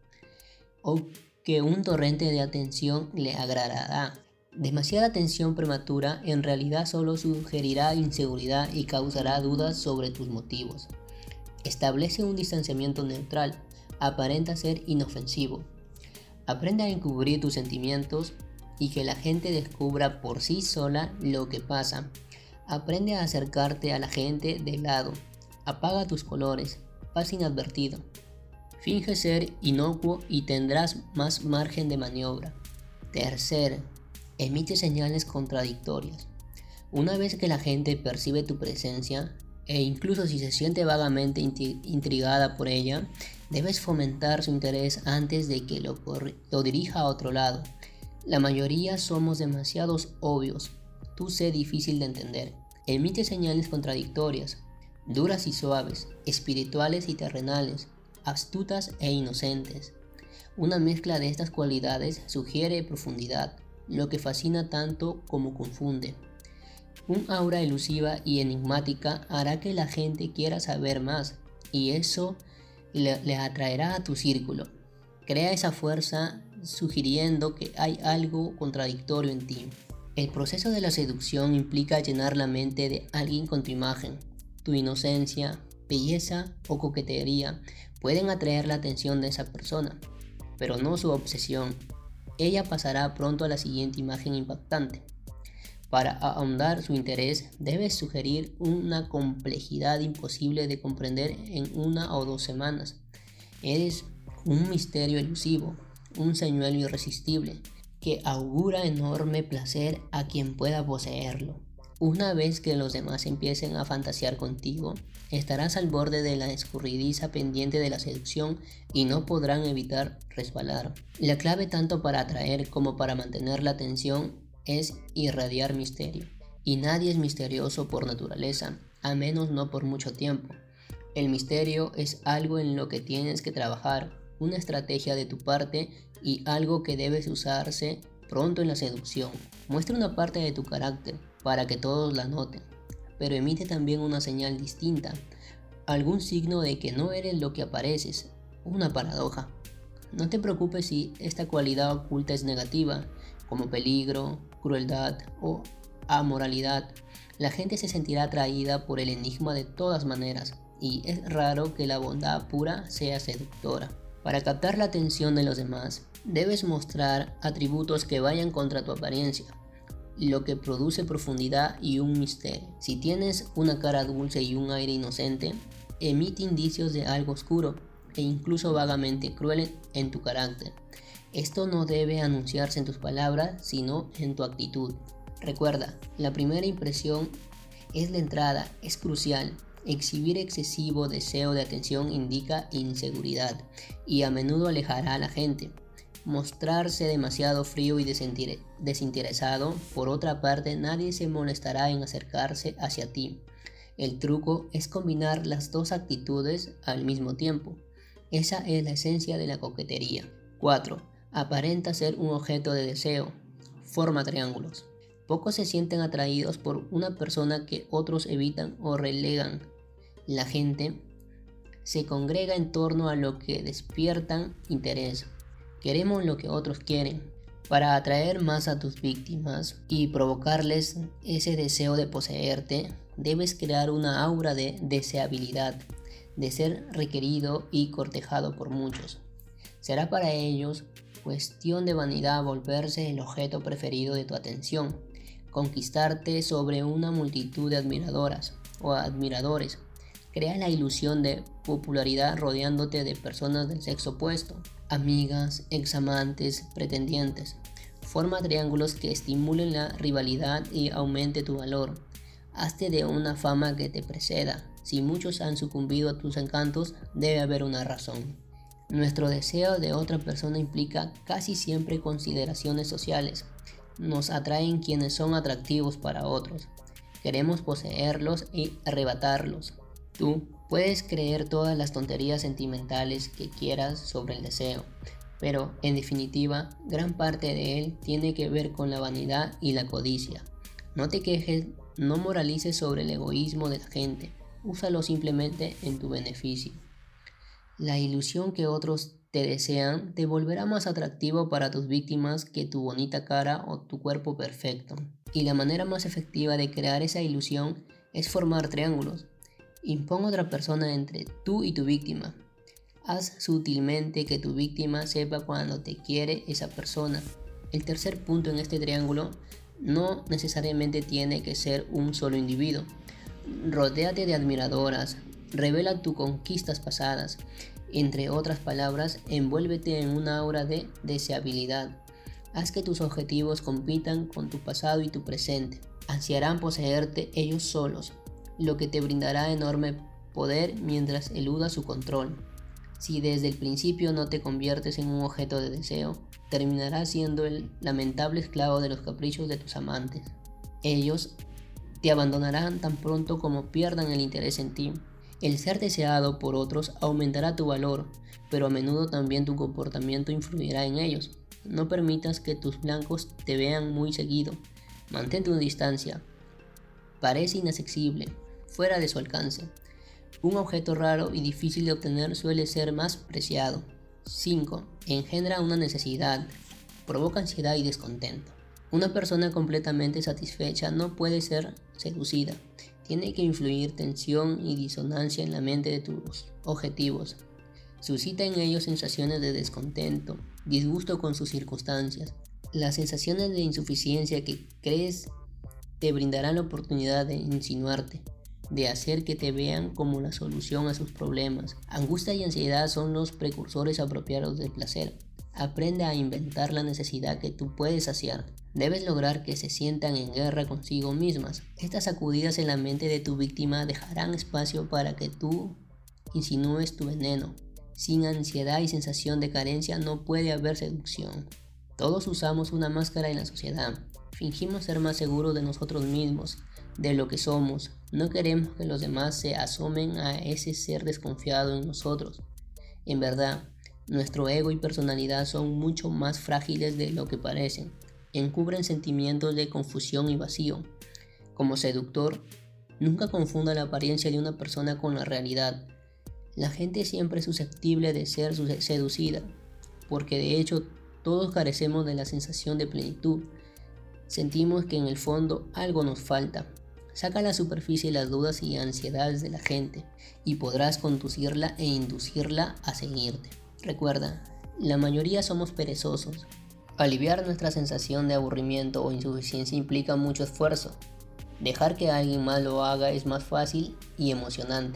o que un torrente de atención le agradará. Demasiada atención prematura en realidad solo sugerirá inseguridad y causará dudas sobre tus motivos. Establece un distanciamiento neutral, aparenta ser inofensivo. Aprende a encubrir tus sentimientos y que la gente descubra por sí sola lo que pasa. Aprende a acercarte a la gente de lado. Apaga tus colores, pasa inadvertido. Finge ser inocuo y tendrás más margen de maniobra. Tercero, emite señales contradictorias. Una vez que la gente percibe tu presencia, e incluso si se siente vagamente intrigada por ella, Debes fomentar su interés antes de que lo dirija a otro lado. La mayoría somos demasiados obvios. Tú sé difícil de entender. Emite señales contradictorias, duras y suaves, espirituales y terrenales, astutas e inocentes. Una mezcla de estas cualidades sugiere profundidad, lo que fascina tanto como confunde. Un aura elusiva y enigmática hará que la gente quiera saber más, y eso le atraerá a tu círculo. Crea esa fuerza sugiriendo que hay algo contradictorio en ti. El proceso de la seducción implica llenar la mente de alguien con tu imagen. Tu inocencia, belleza o coquetería pueden atraer la atención de esa persona, pero no su obsesión. Ella pasará pronto a la siguiente imagen impactante. Para ahondar su interés, debes sugerir una complejidad imposible de comprender en 1 o 2 semanas. Eres un misterio elusivo, un señuelo irresistible, que augura enorme placer a quien pueda poseerlo. Una vez que los demás empiecen a fantasear contigo, estarás al borde de la escurridiza pendiente de la seducción y no podrán evitar resbalar. La clave tanto para atraer como para mantener la atención es irradiar misterio. Y nadie es misterioso por naturaleza, a menos no por mucho tiempo. El misterio es algo en lo que tienes que trabajar, una estrategia de tu parte y algo que debes usarse pronto en la seducción. Muestra una parte de tu carácter para que todos la noten, pero emite también una señal distinta, algún signo de que no eres lo que apareces, una paradoja. No te preocupes si esta cualidad oculta es negativa, como peligro, crueldad o amoralidad. La gente se sentirá atraída por el enigma de todas maneras, y es raro que la bondad pura sea seductora. Para captar la atención de los demás, debes mostrar atributos que vayan contra tu apariencia, lo que produce profundidad y un misterio. Si tienes una cara dulce y un aire inocente, emite indicios de algo oscuro e incluso vagamente cruel en tu carácter. Esto no debe anunciarse en tus palabras, sino en tu actitud. Recuerda, la primera impresión es la entrada, es crucial. Exhibir excesivo deseo de atención indica inseguridad y a menudo alejará a la gente. Mostrarse demasiado frío y desinteresado, por otra parte, nadie se molestará en acercarse hacia ti. El truco es combinar las dos actitudes al mismo tiempo. Esa es la esencia de la coquetería. 4. Aparenta ser un objeto de deseo. Forma triángulos. Pocos se sienten atraídos por una persona que otros evitan o relegan. La gente se congrega en torno a lo que despiertan interés. Queremos lo que otros quieren. Para atraer más a tus víctimas y provocarles ese deseo de poseerte, debes crear una aura de deseabilidad, de ser requerido y cortejado por muchos. Será para ellos cuestión de vanidad volverse el objeto preferido de tu atención, conquistarte sobre una multitud de admiradoras o admiradores. Crea la ilusión de popularidad rodeándote de personas del sexo opuesto, amigas, examantes, pretendientes. Forma triángulos que estimulen la rivalidad y aumente tu valor. Hazte de una fama que te preceda. Si muchos han sucumbido a tus encantos, debe haber una razón. Nuestro deseo de otra persona implica casi siempre consideraciones sociales. Nos atraen quienes son atractivos para otros. Queremos poseerlos y arrebatarlos. Tú puedes creer todas las tonterías sentimentales que quieras sobre el deseo, pero en definitiva, gran parte de él tiene que ver con la vanidad y la codicia. No te quejes, no moralices sobre el egoísmo de la gente, úsalo simplemente en tu beneficio. La ilusión que otros te desean te volverá más atractivo para tus víctimas que tu bonita cara o tu cuerpo perfecto. Y la manera más efectiva de crear esa ilusión es formar triángulos. Impón otra persona entre tú y tu víctima. Haz sutilmente que tu víctima sepa cuando te quiere esa persona. El tercer punto en este triángulo no necesariamente tiene que ser un solo individuo. Rodéate de admiradoras, revela tus conquistas pasadas. Entre otras palabras, envuélvete en una aura de deseabilidad. Haz que tus objetivos compitan con tu pasado y tu presente. Ansiarán poseerte ellos solos, lo que te brindará enorme poder mientras eluda su control. Si desde el principio no te conviertes en un objeto de deseo, terminarás siendo el lamentable esclavo de los caprichos de tus amantes. Ellos te abandonarán tan pronto como pierdan el interés en ti. El ser deseado por otros aumentará tu valor, pero a menudo también tu comportamiento influirá en ellos. No permitas que tus blancos te vean muy seguido. Mantén tu distancia. Parece inaccesible, fuera de su alcance. Un objeto raro y difícil de obtener suele ser más preciado. 5. Engendra una necesidad. Provoca ansiedad y descontento. Una persona completamente satisfecha no puede ser seducida. Tiene que influir tensión y disonancia en la mente de tus objetivos. Suscita en ellos sensaciones de descontento, disgusto con sus circunstancias. Las sensaciones de insuficiencia que crees te brindarán la oportunidad de insinuarte, de hacer que te vean como la solución a sus problemas. Angustia y ansiedad son los precursores apropiados del placer. Aprende a inventar la necesidad que tú puedes saciar. Debes lograr que se sientan en guerra consigo mismas. Estas sacudidas en la mente de tu víctima dejarán espacio para que tú insinúes tu veneno. Sin ansiedad y sensación de carencia no puede haber seducción. Todos usamos una máscara en la sociedad. Fingimos ser más seguros de nosotros mismos, de lo que somos. No queremos que los demás se asomen a ese ser desconfiado en nosotros. En verdad, nuestro ego y personalidad son mucho más frágiles de lo que parecen. Encubren sentimientos de confusión y vacío. Como seductor, nunca confunda la apariencia de una persona con la realidad. La gente siempre es susceptible de ser seducida, porque de hecho todos carecemos de la sensación de plenitud. Sentimos que en el fondo algo nos falta. Saca a la superficie las dudas y ansiedades de la gente y podrás conducirla e inducirla a seguirte. Recuerda, la mayoría somos perezosos. Aliviar nuestra sensación de aburrimiento o insuficiencia implica mucho esfuerzo. Dejar que alguien más lo haga es más fácil y emocionante.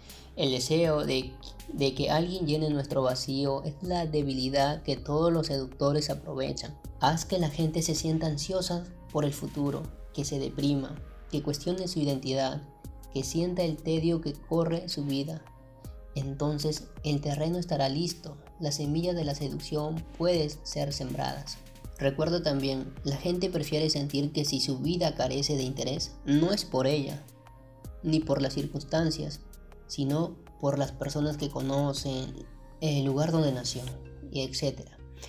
El deseo de que alguien llene nuestro vacío es la debilidad que todos los seductores aprovechan. Haz que la gente se sienta ansiosa por el futuro, que se deprima, que cuestione su identidad, que sienta el tedio que corre su vida. Entonces el terreno estará listo, las semillas de la seducción pueden ser sembradas. Recuerda también, la gente prefiere sentir que si su vida carece de interés, no es por ella, ni por las circunstancias, sino por las personas que conocen, el lugar donde nació, y etc.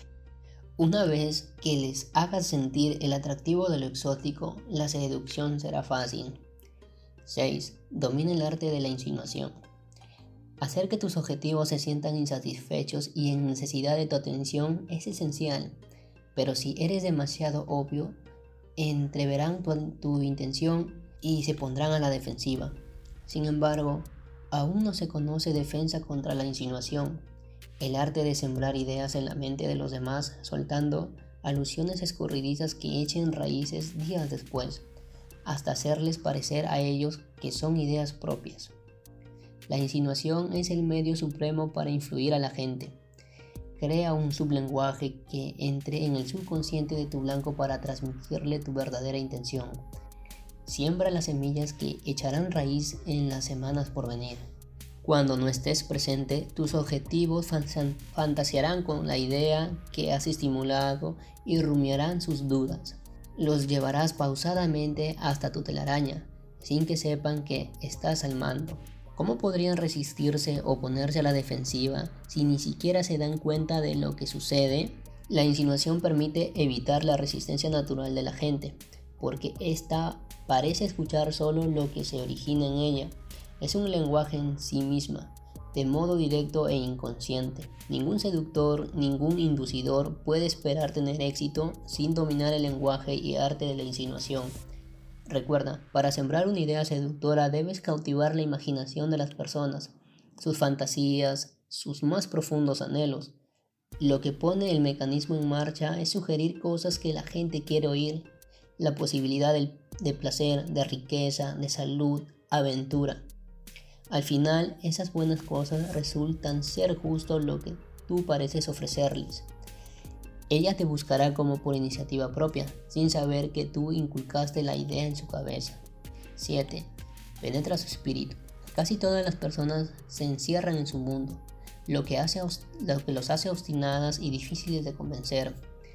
Una vez que les hagas sentir el atractivo de lo exótico, la seducción será fácil. 6. Domina el arte de la insinuación. Hacer que tus objetivos se sientan insatisfechos y en necesidad de tu atención es esencial, pero si eres demasiado obvio, entreverán tu intención y se pondrán a la defensiva. Sin embargo, aún no se conoce defensa contra la insinuación, el arte de sembrar ideas en la mente de los demás, soltando alusiones escurridizas que echen raíces días después, hasta hacerles parecer a ellos que son ideas propias. La insinuación es el medio supremo para influir a la gente. Crea un sublenguaje que entre en el subconsciente de tu blanco para transmitirle tu verdadera intención. Siembra las semillas que echarán raíz en las semanas por venir. Cuando no estés presente, tus objetivos fantasearán con la idea que has estimulado y rumiarán sus dudas. Los llevarás pausadamente hasta tu telaraña, sin que sepan que estás al mando. ¿Cómo podrían resistirse o ponerse a la defensiva si ni siquiera se dan cuenta de lo que sucede? La insinuación permite evitar la resistencia natural de la gente, porque ésta parece escuchar solo lo que se origina en ella. Es un lenguaje en sí misma, de modo directo e inconsciente. Ningún seductor, ningún inducidor puede esperar tener éxito sin dominar el lenguaje y arte de la insinuación. Recuerda, para sembrar una idea seductora debes cautivar la imaginación de las personas, sus fantasías, sus más profundos anhelos. Lo que pone el mecanismo en marcha es sugerir cosas que la gente quiere oír, la posibilidad de placer, de riqueza, de salud, aventura. Al final, esas buenas cosas resultan ser justo lo que tú pareces ofrecerles. Ella te buscará como por iniciativa propia, sin saber que tú inculcaste la idea en su cabeza. 7. Penetra su espíritu. Casi todas las personas se encierran en su mundo. lo que los hace obstinadas y difíciles de convencer.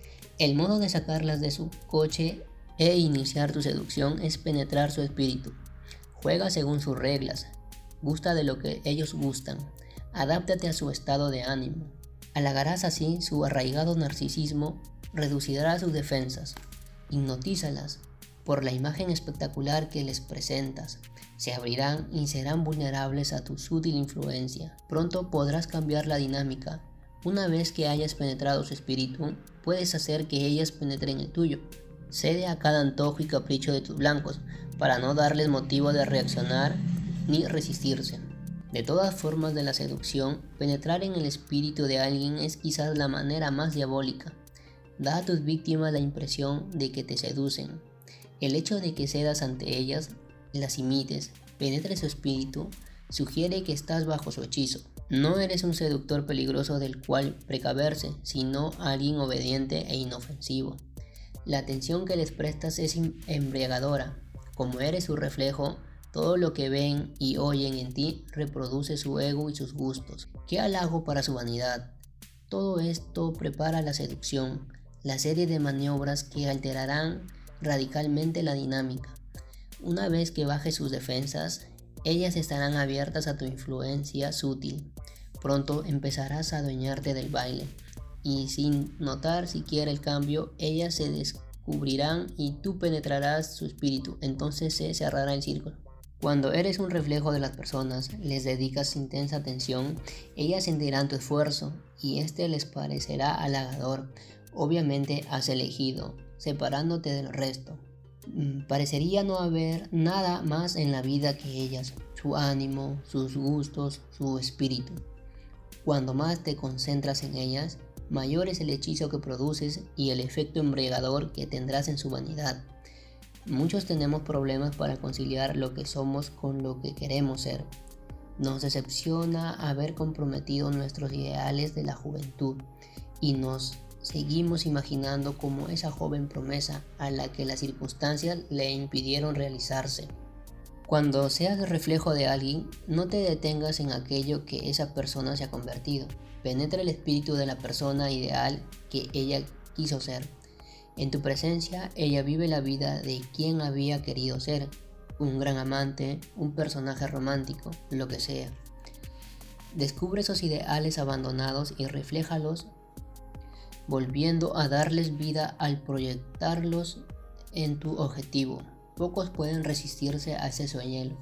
El modo de sacarlas de su coche e iniciar tu seducción es penetrar su espíritu. Juega según sus reglas, gusta de lo que ellos gustan, adáptate a su estado de ánimo. Halagarás así su arraigado narcisismo, reducirás sus defensas, hipnotízalas por la imagen espectacular que les presentas. Se abrirán y serán vulnerables a tu sutil influencia. Pronto podrás cambiar la dinámica. Una vez que hayas penetrado su espíritu, puedes hacer que ellas penetren el tuyo. Cede a cada antojo y capricho de tus blancos, para no darles motivo de reaccionar ni resistirse. De todas formas de la seducción, penetrar en el espíritu de alguien es quizás la manera más diabólica. Da a tus víctimas la impresión de que te seducen. El hecho de que cedas ante ellas, las imites, penetres su espíritu, sugiere que estás bajo su hechizo. No eres un seductor peligroso del cual precaverse, sino alguien obediente e inofensivo. La atención que les prestas es embriagadora. Como eres su reflejo, todo lo que ven y oyen en ti reproduce su ego y sus gustos. ¡Qué halago para su vanidad! Todo esto prepara la seducción, la serie de maniobras que alterarán radicalmente la dinámica. Una vez que bajes sus defensas, ellas estarán abiertas a tu influencia sutil. Pronto empezarás a adueñarte del baile, y sin notar siquiera el cambio, ellas se descubrirán y tú penetrarás su espíritu. Entonces se cerrará el círculo. Cuando eres un reflejo de las personas, les dedicas intensa atención, ellas sentirán tu esfuerzo y este les parecerá halagador. Obviamente has elegido, separándote del resto. Parecería no haber nada más en la vida que ellas, su ánimo, sus gustos, su espíritu. Cuando más te concentras en ellas, mayor es el hechizo que produces y el efecto embriagador que tendrás en su vanidad. Muchos tenemos problemas para conciliar lo que somos con lo que queremos ser. Nos decepciona haber comprometido nuestros ideales de la juventud y nos seguimos imaginando como esa joven promesa a la que las circunstancias le impidieron realizarse. Cuando seas el reflejo de alguien, no te detengas en aquello que esa persona se ha convertido. Penetra el espíritu de la persona ideal que ella quiso ser. En tu presencia, ella vive la vida de quien había querido ser, un gran amante, un personaje romántico, lo que sea. Descubre esos ideales abandonados y refléjalos, volviendo a darles vida al proyectarlos en tu objetivo. Pocos pueden resistirse a ese sueño.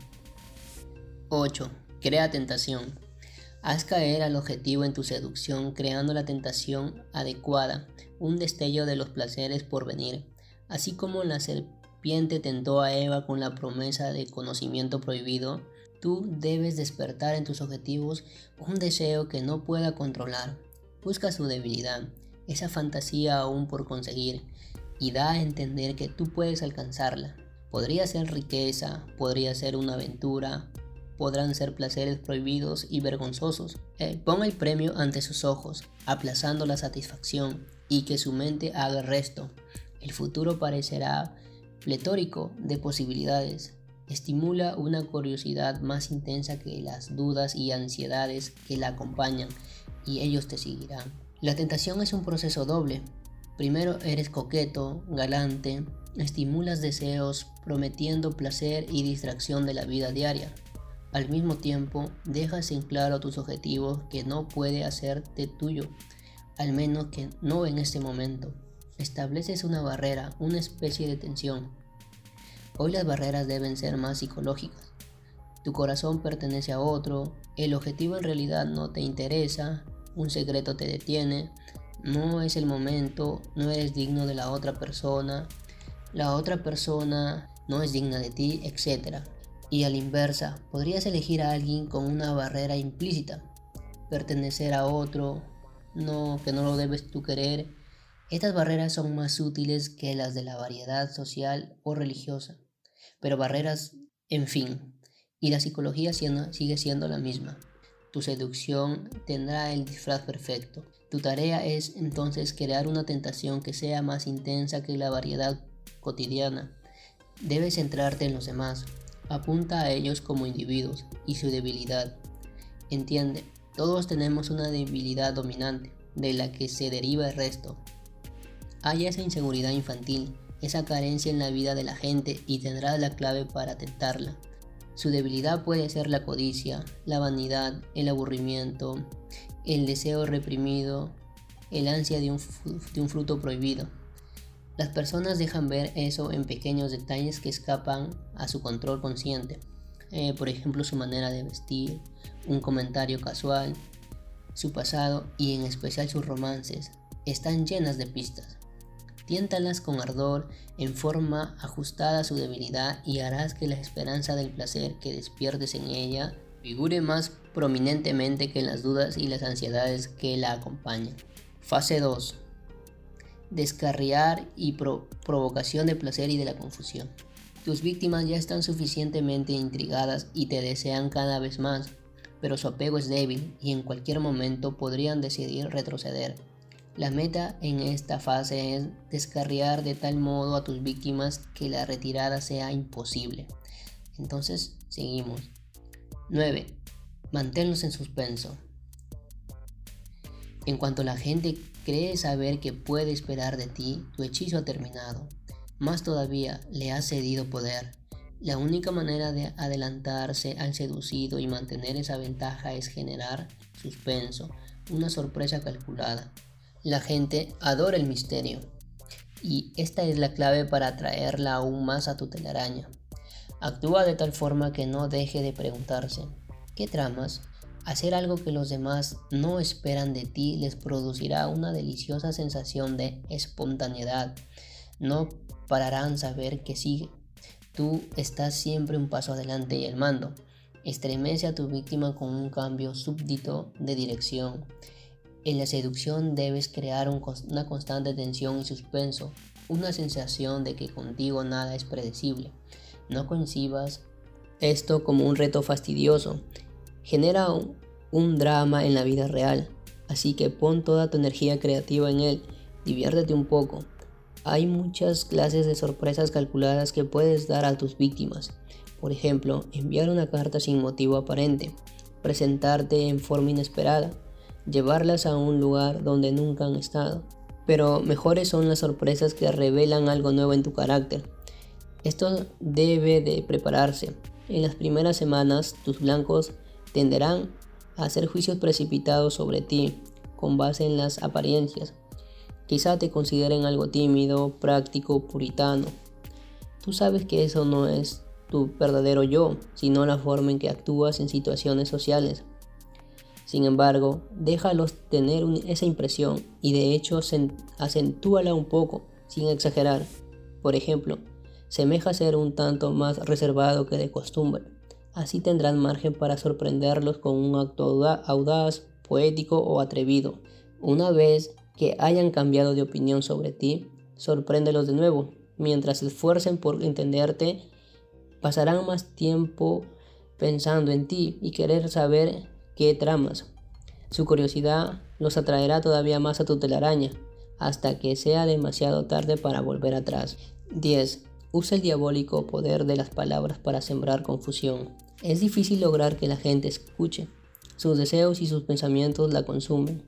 8. Crea tentación. Haz caer al objetivo en tu seducción creando la tentación adecuada, un destello de los placeres por venir. Así como la serpiente tentó a Eva con la promesa de conocimiento prohibido, tú debes despertar en tus objetivos un deseo que no pueda controlar. Busca su debilidad, esa fantasía aún por conseguir, y da a entender que tú puedes alcanzarla. Podría ser riqueza, podría ser una aventura, podrán ser placeres prohibidos y vergonzosos. Pon el premio ante sus ojos, aplazando la satisfacción, y que su mente haga el resto. El futuro parecerá pletórico de posibilidades. Estimula una curiosidad más intensa que las dudas y ansiedades que la acompañan, y ellos te seguirán. La tentación es un proceso doble. Primero eres coqueto, galante, estimulas deseos prometiendo placer y distracción de la vida diaria. Al mismo tiempo, dejas en claro tus objetivos que no puede hacerte tuyo, al menos que no en este momento. Estableces una barrera, una especie de tensión. Hoy las barreras deben ser más psicológicas. Tu corazón pertenece a otro, el objetivo en realidad no te interesa, un secreto te detiene, no es el momento, no eres digno de la otra persona no es digna de ti, etc. Y a la inversa, podrías elegir a alguien con una barrera implícita, pertenecer a otro, que no lo debes tú querer. Estas barreras son más útiles que las de la variedad social o religiosa, pero barreras, en fin, y la psicología sigue siendo la misma. Tu seducción tendrá el disfraz perfecto. Tu tarea es entonces crear una tentación que sea más intensa que la variedad cotidiana. Debes centrarte en los demás. Apunta a ellos como individuos y su debilidad. Entiende, Todos tenemos una debilidad dominante, de la que se deriva el resto. Hay esa inseguridad infantil, esa carencia en la vida de la gente y tendrás la clave para tentarla. Su debilidad puede ser la codicia, la vanidad, el aburrimiento, el deseo reprimido, el ansia de un fruto prohibido. Las personas dejan ver eso en pequeños detalles que escapan a su control consciente. Por ejemplo, su manera de vestir, un comentario casual, su pasado y en especial sus romances están llenas de pistas. Tiéntalas con ardor en forma ajustada a su debilidad y harás que la esperanza del placer que despiertes en ella figure más prominentemente que las dudas y las ansiedades que la acompañan. Fase 2. Descarriar y provocación de placer y de la confusión. Tus víctimas ya están suficientemente intrigadas y te desean cada vez más, pero su apego es débil y en cualquier momento podrían decidir retroceder. La meta en esta fase es descarriar de tal modo a tus víctimas que la retirada sea imposible. Entonces, seguimos. 9. Manténlos en suspenso. En cuanto la gente cree saber que puede esperar de ti, tu hechizo ha terminado. Más todavía, le has cedido poder. La única manera de adelantarse al seducido y mantener esa ventaja es generar suspenso, una sorpresa calculada. La gente adora el misterio, y esta es la clave para atraerla aún más a tu telaraña. Actúa de tal forma que no deje de preguntarse, ¿qué tramas? Hacer algo que los demás no esperan de ti les producirá una deliciosa sensación de espontaneidad. No pararán saber que sigue. Tú estás siempre un paso adelante y al mando. Estremece a tu víctima con un cambio súbdito de dirección. En la seducción debes crear una constante tensión y suspenso, una sensación de que contigo nada es predecible. No concibas esto como un reto fastidioso. Genera un drama en la vida real, así que pon toda tu energía creativa en él, diviértete un poco. Hay muchas clases de sorpresas calculadas que puedes dar a tus víctimas. Por ejemplo, enviar una carta sin motivo aparente, presentarte en forma inesperada, llevarlas a un lugar donde nunca han estado. Pero mejores son las sorpresas que revelan algo nuevo en tu carácter. Esto debe de prepararse. En las primeras semanas, tus blancos tenderán a hacer juicios precipitados sobre ti con base en las apariencias. Quizá te consideren algo tímido, práctico, puritano. Tú sabes que eso no es tu verdadero yo, sino la forma en que actúas en situaciones sociales. Sin embargo, déjalos tener esa impresión y de hecho acentúala un poco, sin exagerar. Por ejemplo, semeja ser un tanto más reservado que de costumbre. Así tendrán margen para sorprenderlos con un acto audaz, poético o atrevido. Una vez que hayan cambiado de opinión sobre ti, sorpréndelos de nuevo. Mientras se esfuercen por entenderte, pasarán más tiempo pensando en ti y querer saber qué tramas. Su curiosidad los atraerá todavía más a tu telaraña, hasta que sea demasiado tarde para volver atrás. 10. Usa el diabólico poder de las palabras para sembrar confusión. Es difícil lograr que la gente escuche. Sus deseos y sus pensamientos la consumen,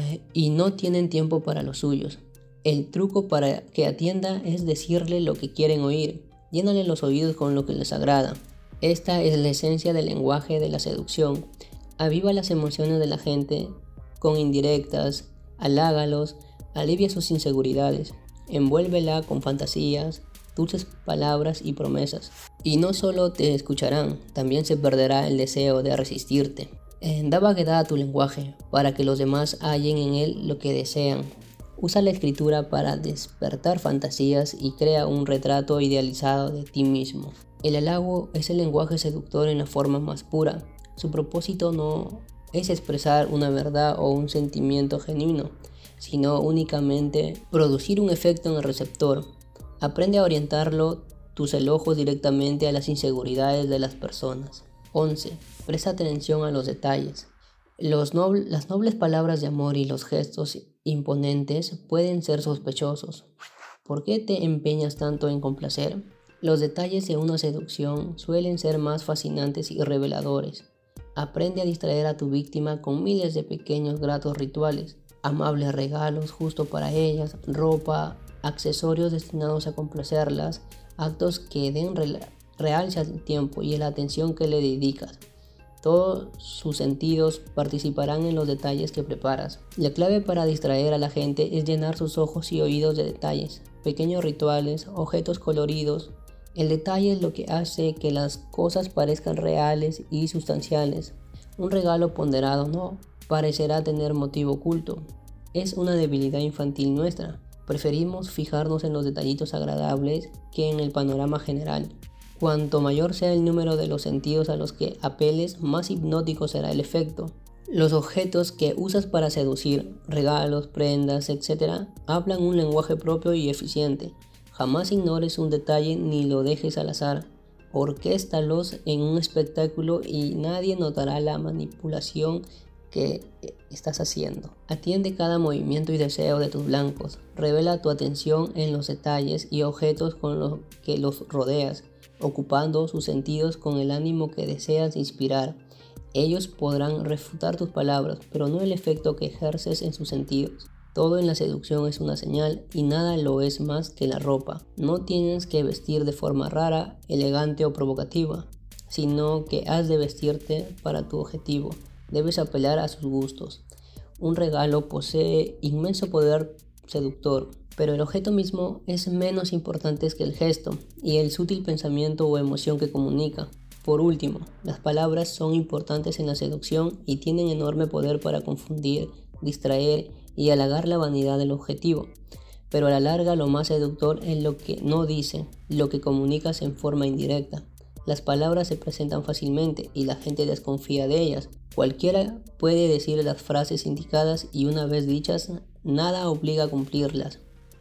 y no tienen tiempo para los suyos. El truco para que atienda es decirle lo que quieren oír. Llénale los oídos con lo que les agrada. Esta es la esencia del lenguaje de la seducción. Aviva las emociones de la gente con indirectas, halágalos, alivia sus inseguridades, envuélvela con fantasías, dulces palabras y promesas. Y no solo te escucharán, también se perderá el deseo de resistirte. Da vaguedad a tu lenguaje para que los demás hallen en él lo que desean. Usa la escritura para despertar fantasías y crea un retrato idealizado de ti mismo. El halago es el lenguaje seductor en la forma más pura. Su propósito no es expresar una verdad o un sentimiento genuino, sino únicamente producir un efecto en el receptor. Aprende a orientarlo tus ojos directamente a las inseguridades de las personas. 11. Presta atención a los detalles. Las nobles palabras de amor y los gestos imponentes pueden ser sospechosos. ¿Por qué te empeñas tanto en complacer? Los detalles de una seducción suelen ser más fascinantes y reveladores. Aprende a distraer a tu víctima con miles de pequeños gratos rituales, amables regalos justo para ellas, ropa, accesorios destinados a complacerlas, actos que den realce al tiempo y a la atención que le dedicas. Todos sus sentidos participarán en los detalles que preparas. La clave para distraer a la gente es llenar sus ojos y oídos de detalles, pequeños rituales, objetos coloridos. El detalle es lo que hace que las cosas parezcan reales y sustanciales. Un regalo ponderado no parecerá tener motivo oculto. Es una debilidad infantil nuestra. Preferimos fijarnos en los detallitos agradables que en el panorama general. Cuanto mayor sea el número de los sentidos a los que apeles, más hipnótico será el efecto. Los objetos que usas para seducir, regalos, prendas, etc., hablan un lenguaje propio y eficiente. Jamás ignores un detalle ni lo dejes al azar. Orquéstalos en un espectáculo y nadie notará la manipulación que estás haciendo. Atiende cada movimiento y deseo de tus blancos. Revela tu atención en los detalles y objetos con los que los rodeas, ocupando sus sentidos con el ánimo que deseas inspirar. Ellos podrán refutar tus palabras, pero no el efecto que ejerces en sus sentidos. Todo en la seducción es una señal y nada lo es más que la ropa. No tienes que vestir de forma rara, elegante o provocativa, sino que has de vestirte para tu objetivo. Debes apelar a sus gustos. Un regalo posee inmenso poder seductor, pero el objeto mismo es menos importante que el gesto y el sutil pensamiento o emoción que comunica. Por último, las palabras son importantes en la seducción y tienen enorme poder para confundir, distraer y halagar la vanidad del objetivo. Pero a la larga lo más seductor es lo que no dice, lo que comunicas en forma indirecta. Las palabras se presentan fácilmente y la gente desconfía de ellas. Cualquiera puede decir las frases indicadas y una vez dichas, nada obliga a cumplirlas.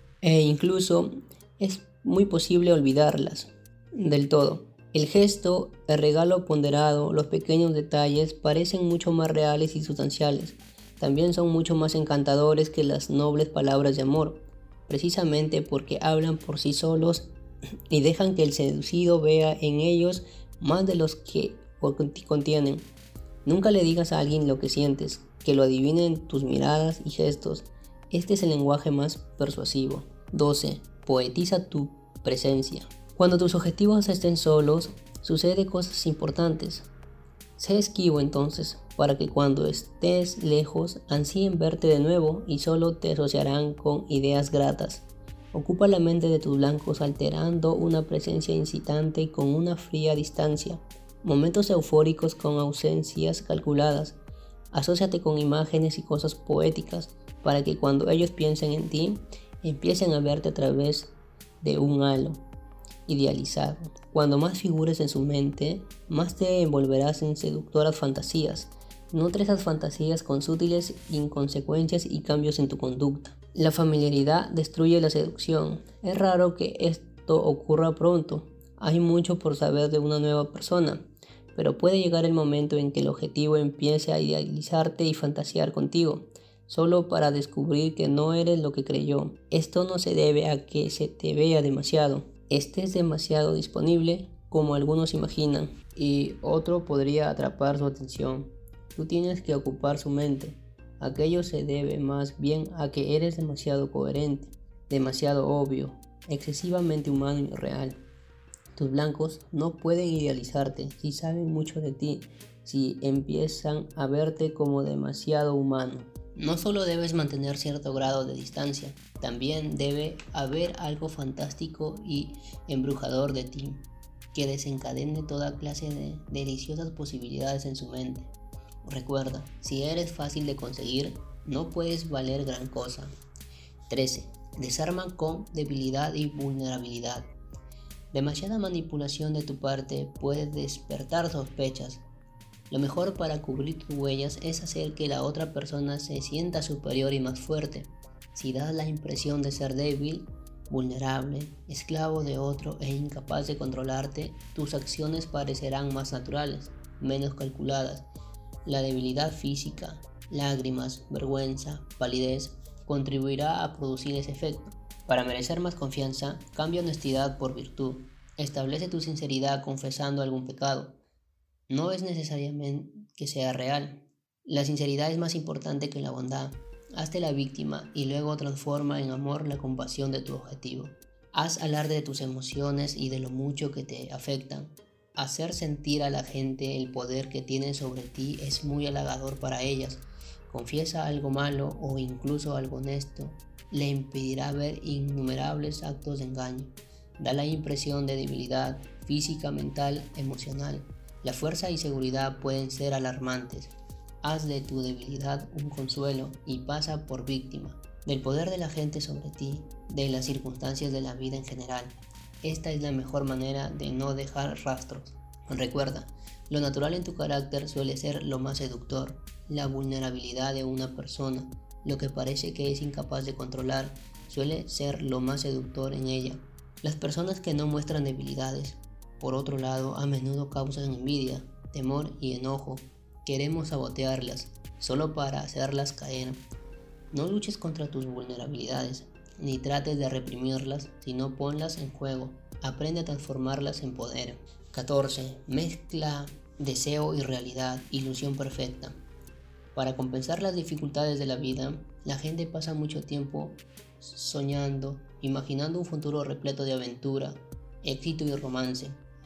E incluso es muy posible olvidarlas del todo. El gesto, el regalo ponderado, los pequeños detalles parecen mucho más reales y sustanciales. También son mucho más encantadores que las nobles palabras de amor, precisamente porque hablan por sí solos y dejan que el seducido vea en ellos más de los que contienen. Nunca le digas a alguien lo que sientes, que lo adivinen tus miradas y gestos. Este es el lenguaje más persuasivo. 12. Poetiza tu presencia. Cuando tus objetivos estén solos, suceden cosas importantes. Sé esquivo entonces, para que cuando estés lejos ansíen verte de nuevo y solo te asociarán con ideas gratas. Ocupa la mente de tus blancos alterando una presencia incitante y con una fría distancia. Momentos eufóricos con ausencias calculadas. Asóciate con imágenes y cosas poéticas para que cuando ellos piensen en ti, empiecen a verte a través de un halo idealizado. Cuando más figures en su mente, más te envolverás en seductoras fantasías. Nutre esas fantasías con sutiles inconsecuencias y cambios en tu conducta. La familiaridad destruye la seducción. Es raro que esto ocurra pronto. Hay mucho por saber de una nueva persona, pero puede llegar el momento en que el objetivo empiece a idealizarte y fantasear contigo, solo para descubrir que no eres lo que creyó. Esto no se debe a que se te vea demasiado, estés demasiado disponible como algunos imaginan, y otro podría atrapar su atención. Tú tienes que ocupar su mente. Aquello se debe más bien a que eres demasiado coherente, demasiado obvio, excesivamente humano y real. Tus blancos no pueden idealizarte si saben mucho de ti, si empiezan a verte como demasiado humano. No solo debes mantener cierto grado de distancia, también debe haber algo fantástico y embrujador de ti, que desencadene toda clase de deliciosas posibilidades en su mente. Recuerda, si eres fácil de conseguir, no puedes valer gran cosa. 13. Desarma con debilidad y vulnerabilidad. Demasiada manipulación de tu parte puede despertar sospechas. Lo mejor para cubrir tus huellas es hacer que la otra persona se sienta superior y más fuerte. Si das la impresión de ser débil, vulnerable, esclavo de otro e incapaz de controlarte, tus acciones parecerán más naturales, menos calculadas. La debilidad física, lágrimas, vergüenza, palidez, contribuirá a producir ese efecto. Para merecer más confianza, cambia honestidad por virtud. Establece tu sinceridad confesando algún pecado. no es necesariamente que sea real. La sinceridad es más importante que la bondad. Hazte la víctima y luego transforma en amor la compasión de tu objetivo. Haz alarde de tus emociones y de lo mucho que te afectan. Hacer sentir a la gente el poder que tiene sobre ti es muy halagador para ellas. Confiesa algo malo o incluso algo honesto. Le impedirá ver innumerables actos de engaño. Da la impresión de debilidad física, mental, emocional. La fuerza y seguridad pueden ser alarmantes. Haz de tu debilidad un consuelo y pasa por víctima del poder de la gente sobre ti, de las circunstancias de la vida en general. Esta es la mejor manera de no dejar rastros. Recuerda, lo natural en tu carácter suele ser lo más seductor. La vulnerabilidad de una persona, lo que parece que es incapaz de controlar, suele ser lo más seductor en ella. Las personas que no muestran debilidades, por otro lado, a menudo causan envidia, temor y enojo. Queremos sabotearlas, solo para hacerlas caer. No luches contra tus vulnerabilidades, ni trates de reprimirlas, sino ponlas en juego. Aprende a transformarlas en poder. 14. Mezcla deseo y realidad, ilusión perfecta. Para compensar las dificultades de la vida, la gente pasa mucho tiempo soñando, imaginando un futuro repleto de aventura, éxito y romance.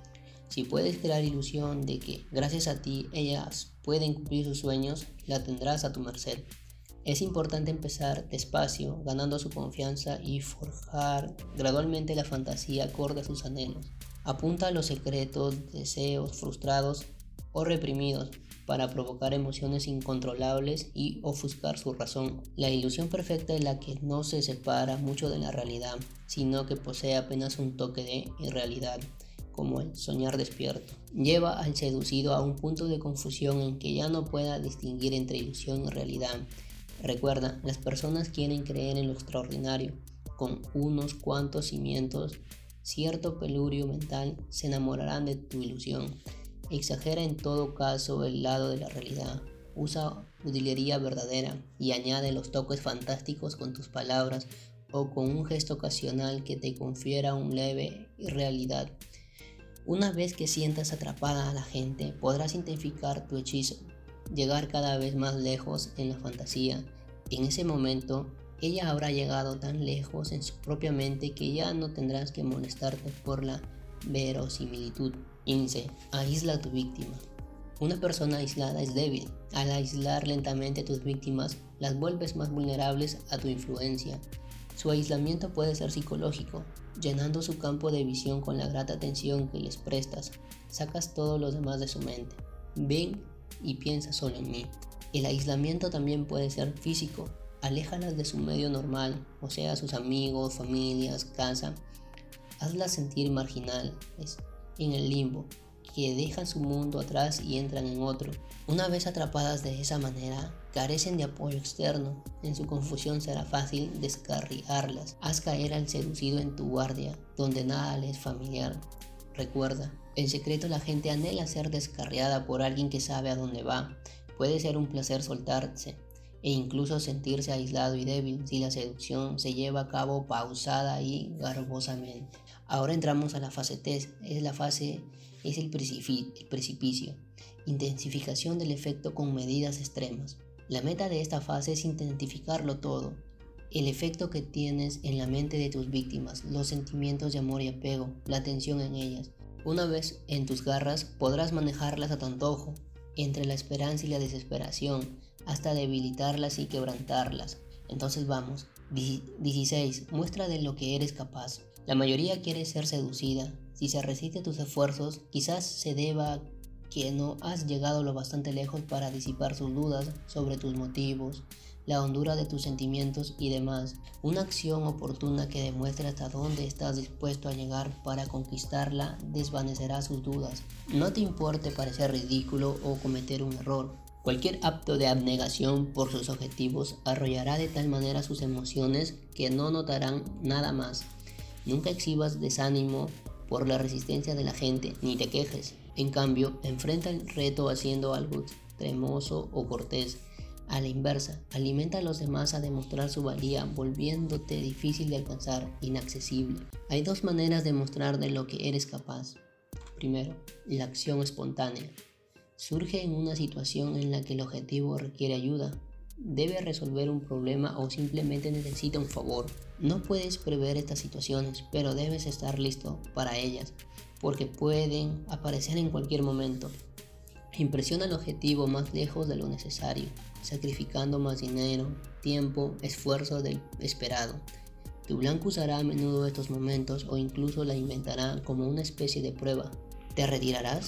Si puedes crear ilusión de que gracias a ti ellas pueden cumplir sus sueños, la tendrás a tu merced. Es importante empezar despacio, ganando su confianza y forjar gradualmente la fantasía acorde a sus anhelos. Apunta a los secretos, deseos frustrados o reprimidos para provocar emociones incontrolables y ofuscar su razón. La ilusión perfecta es la que no se separa mucho de la realidad, sino que posee apenas un toque de irrealidad, como el soñar despierto. Lleva al seducido a un punto de confusión en que ya no pueda distinguir entre ilusión y realidad. Recuerda, las personas quieren creer en lo extraordinario. Con unos cuantos cimientos, cierto pelurio mental, se enamorarán de tu ilusión. Exagera en todo caso el lado de la realidad. Usa utilería verdadera y añade los toques fantásticos con tus palabras o con un gesto ocasional que te confiera un leve irrealidad. Una vez que sientas atrapada a la gente, podrás intensificar tu hechizo, llegar cada vez más lejos en la fantasía. En ese momento, ella habrá llegado tan lejos en su propia mente que ya no tendrás que molestarte por la verosimilitud. 15. Aísla a tu víctima. Una persona aislada es débil. Al aislar lentamente a tus víctimas, las vuelves más vulnerables a tu influencia. Su aislamiento puede ser psicológico, llenando su campo de visión con la grata atención que les prestas. Sacas todos los demás de su mente. Ven y piensa solo en mí. El aislamiento también puede ser físico. Aléjalas de su medio normal, o sea, sus amigos, familias, casa. Hazlas sentir marginales, en el limbo, que dejan su mundo atrás y entran en otro. Una vez atrapadas de esa manera, carecen de apoyo externo. En su confusión será fácil descarriarlas. Haz caer al seducido en tu guardia, donde nada le es familiar. Recuerda, en secreto la gente anhela ser descarriada por alguien que sabe a dónde va. Puede ser un placer soltarse e incluso sentirse aislado y débil si la seducción se lleva a cabo pausada y garbosamente. Ahora entramos a la fase 3, es el precipicio, intensificación del efecto con medidas extremas. La meta de esta fase es intensificarlo todo, el efecto que tienes en la mente de tus víctimas, los sentimientos de amor y apego, la tensión en ellas. Una vez en tus garras, podrás manejarlas a tu antojo, entre la esperanza y la desesperación, hasta debilitarlas y quebrantarlas. Entonces vamos. 16. Muestra de lo que eres capaz. La mayoría quiere ser seducida. Si se resiste a tus esfuerzos, quizás se deba a que no has llegado lo bastante lejos para disipar sus dudas sobre tus motivos, la hondura de tus sentimientos y demás. Una acción oportuna que demuestre hasta dónde estás dispuesto a llegar para conquistarla desvanecerá sus dudas. No te importe parecer ridículo o cometer un error. Cualquier acto de abnegación por sus objetivos arrollará de tal manera sus emociones que no notarán nada más. Nunca exhibas desánimo por la resistencia de la gente, ni te quejes. En cambio, enfrenta el reto haciendo algo extremoso o cortés. A la inversa, alimenta a los demás a demostrar su valía, volviéndote difícil de alcanzar, inaccesible. Hay dos maneras de mostrar de lo que eres capaz. Primero, la acción espontánea. Surge en una situación en la que el objetivo requiere ayuda, debe resolver un problema o simplemente necesita un favor. No puedes prever estas situaciones, pero debes estar listo para ellas, porque pueden aparecer en cualquier momento. Impresiona el objetivo más lejos de lo necesario, sacrificando más dinero, tiempo, esfuerzo del esperado. Tu blanco usará a menudo estos momentos o incluso la inventará como una especie de prueba. ¿Te retirarás?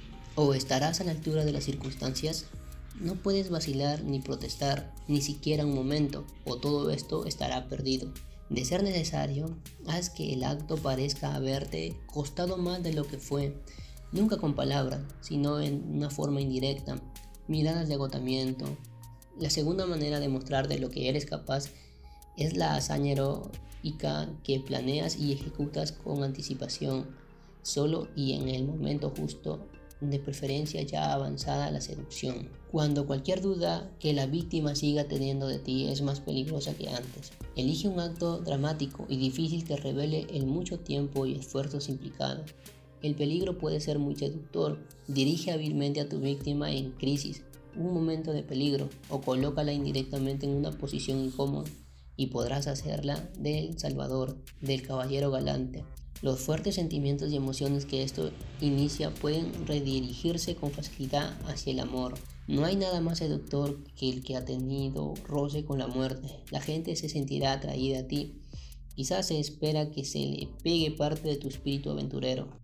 ¿O estarás a la altura de las circunstancias? No puedes vacilar ni protestar, ni siquiera un momento, o todo esto estará perdido. De ser necesario, haz que el acto parezca haberte costado más de lo que fue, nunca con palabras, sino en una forma indirecta, miradas de agotamiento. La segunda manera de mostrar de lo que eres capaz es la hazaña heroica que planeas y ejecutas con anticipación, solo y en el momento justo, de preferencia ya avanzada la seducción, cuando cualquier duda que la víctima siga teniendo de ti es más peligrosa que antes. Elige un acto dramático y difícil que revele el mucho tiempo y esfuerzos implicados. El peligro puede ser muy seductor. Dirige hábilmente a tu víctima en crisis, un momento de peligro, o colócala indirectamente en una posición incómoda, y podrás hacerla del salvador, del caballero galante. Los fuertes sentimientos y emociones que esto inicia pueden redirigirse con facilidad hacia el amor. No hay nada más seductor que el que ha tenido roce con la muerte. La gente se sentirá atraída a ti. Quizás se espera que se le pegue parte de tu espíritu aventurero.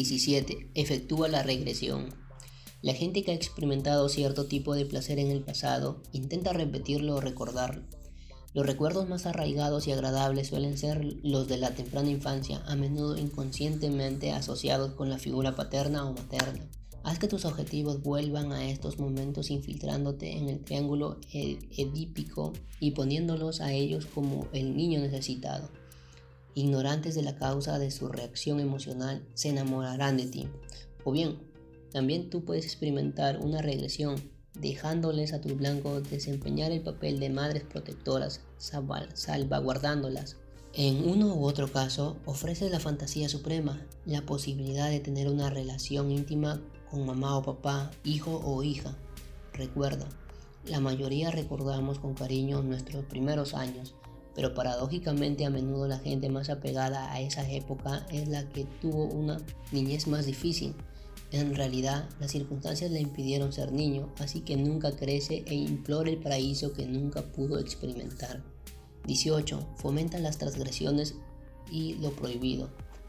17. Efectúa la regresión. La gente que ha experimentado cierto tipo de placer en el pasado intenta repetirlo o recordarlo. Los recuerdos más arraigados y agradables suelen ser los de la temprana infancia, a menudo inconscientemente asociados con la figura paterna o materna. Haz que tus objetivos vuelvan a estos momentos infiltrándote en el triángulo edípico y poniéndolos a ellos como el niño necesitado. Ignorantes de la causa de su reacción emocional, se enamorarán de ti. O bien, también tú puedes experimentar una regresión, dejándoles a tus blancos desempeñar el papel de madres protectoras, salvaguardándolas. En uno u otro caso, ofreces la fantasía suprema, la posibilidad de tener una relación íntima con mamá o papá, hijo o hija. Recuerda, la mayoría recordamos con cariño nuestros primeros años, pero paradójicamente a menudo la gente más apegada a esa época es la que tuvo una niñez más difícil. En realidad, las circunstancias le impidieron ser niño, así que nunca crece e implora el paraíso que nunca pudo experimentar. 18. Fomenta las transgresiones y lo prohibido.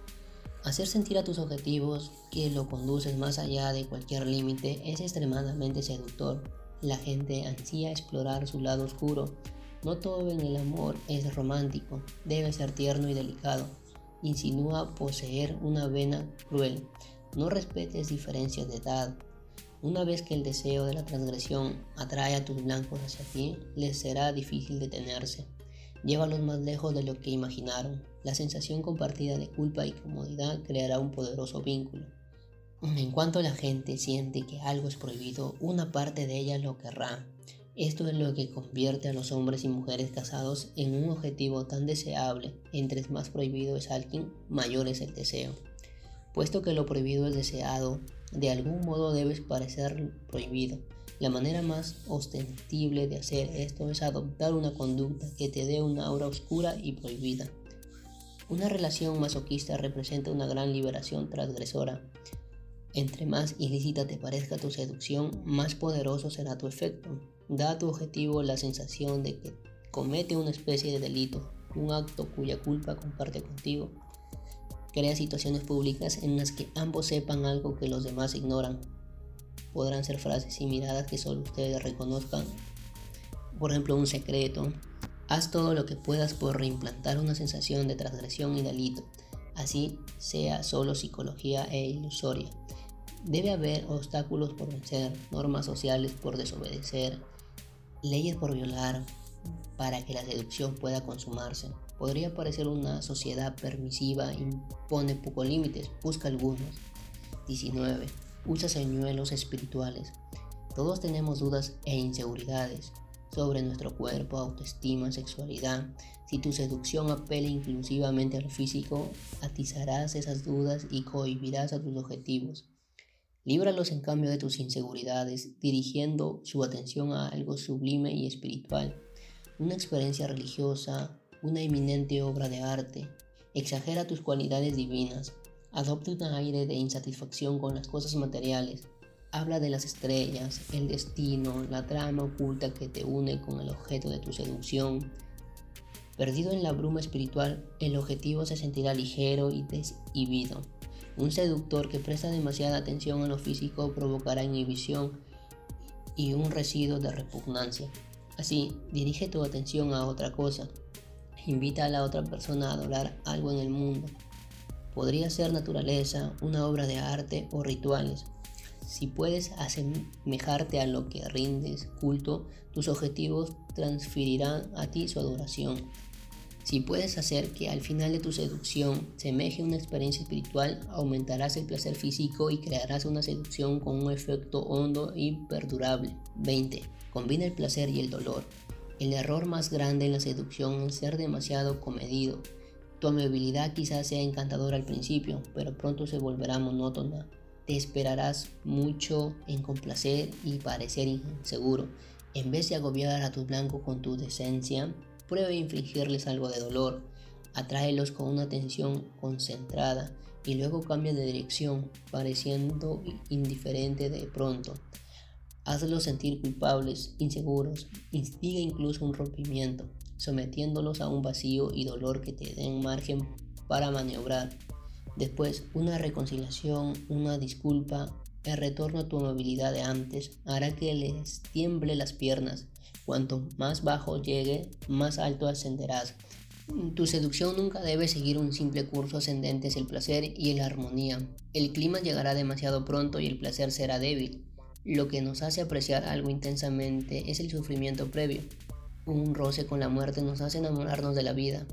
Hacer sentir a tus objetivos que lo conduces más allá de cualquier límite es extremadamente seductor. La gente ansía explorar su lado oscuro. No todo en el amor es romántico, debe ser tierno y delicado. Insinúa poseer una vena cruel. No respetes diferencias de edad. Una vez que el deseo de la transgresión atrae a tus blancos hacia ti, les será difícil detenerse. Llévalos más lejos de lo que imaginaron. La sensación compartida de culpa y comodidad creará un poderoso vínculo. En cuanto la gente siente que algo es prohibido, una parte de ella lo querrá. Esto es lo que convierte a los hombres y mujeres casados en un objetivo tan deseable. Entre más prohibido es alguien, mayor es el deseo. Puesto que lo prohibido es deseado, de algún modo debes parecer prohibido. La manera más ostensible de hacer esto es adoptar una conducta que te dé una aura oscura y prohibida. Una relación masoquista representa una gran liberación transgresora. Entre más ilícita te parezca tu seducción, más poderoso será tu efecto. Da a tu objetivo la sensación de que comete una especie de delito, un acto cuya culpa comparte contigo. Crea situaciones públicas en las que ambos sepan algo que los demás ignoran. Podrán ser frases y miradas que solo ustedes reconozcan. Por ejemplo, un secreto. Haz todo lo que puedas por reimplantar una sensación de transgresión y delito, así sea solo psicología e ilusoria. Debe haber obstáculos por vencer, normas sociales por desobedecer, leyes por violar, para que la seducción pueda consumarse. Podría parecer una sociedad permisiva, impone pocos límites, busca algunos. 19. Usa señuelos espirituales. Todos tenemos dudas e inseguridades sobre nuestro cuerpo, autoestima, sexualidad. Si tu seducción apela inclusivamente al físico, atizarás esas dudas y cohibirás a tus objetivos. Líbralos en cambio de tus inseguridades, dirigiendo su atención a algo sublime y espiritual, una experiencia religiosa, una eminente obra de arte. Exagera tus cualidades divinas, adopta un aire de insatisfacción con las cosas materiales. Habla de las estrellas, el destino, la trama oculta que te une con el objeto de tu seducción. Perdido en la bruma espiritual, el objetivo se sentirá ligero y desinhibido. Un seductor que presta demasiada atención a lo físico provocará inhibición y un residuo de repugnancia. Así, dirige tu atención a otra cosa. Invita a la otra persona a adorar algo en el mundo. Podría ser naturaleza, una obra de arte o rituales. Si puedes asemejarte a lo que rindes culto, tus objetivos transferirán a ti su adoración. Si puedes hacer que al final de tu seducción semeje una experiencia espiritual, aumentarás el placer físico y crearás una seducción con un efecto hondo y perdurable. 20. Combina el placer y el dolor. El error más grande en la seducción es ser demasiado comedido. Tu amabilidad quizás sea encantadora al principio, pero pronto se volverá monótona. Te esperarás mucho en complacer y parecer inseguro. En vez de agobiar a tu blanco con tu decencia, prueba a infligirles algo de dolor. Atráelos con una atención concentrada y luego cambia de dirección, pareciendo indiferente de pronto. Hazlos sentir culpables, inseguros, instiga incluso un rompimiento, sometiéndolos a un vacío y dolor que te den margen para maniobrar. Después, una reconciliación, una disculpa, el retorno a tu amabilidad de antes hará que les tiemble las piernas. Cuanto más bajo llegue, más alto ascenderás. Tu seducción nunca debe seguir un simple curso ascendente hacia el placer y la armonía. El clima llegará demasiado pronto y el placer será débil. Lo que nos hace apreciar algo intensamente es el sufrimiento previo. Un roce con la muerte nos hace enamorarnos de la vida.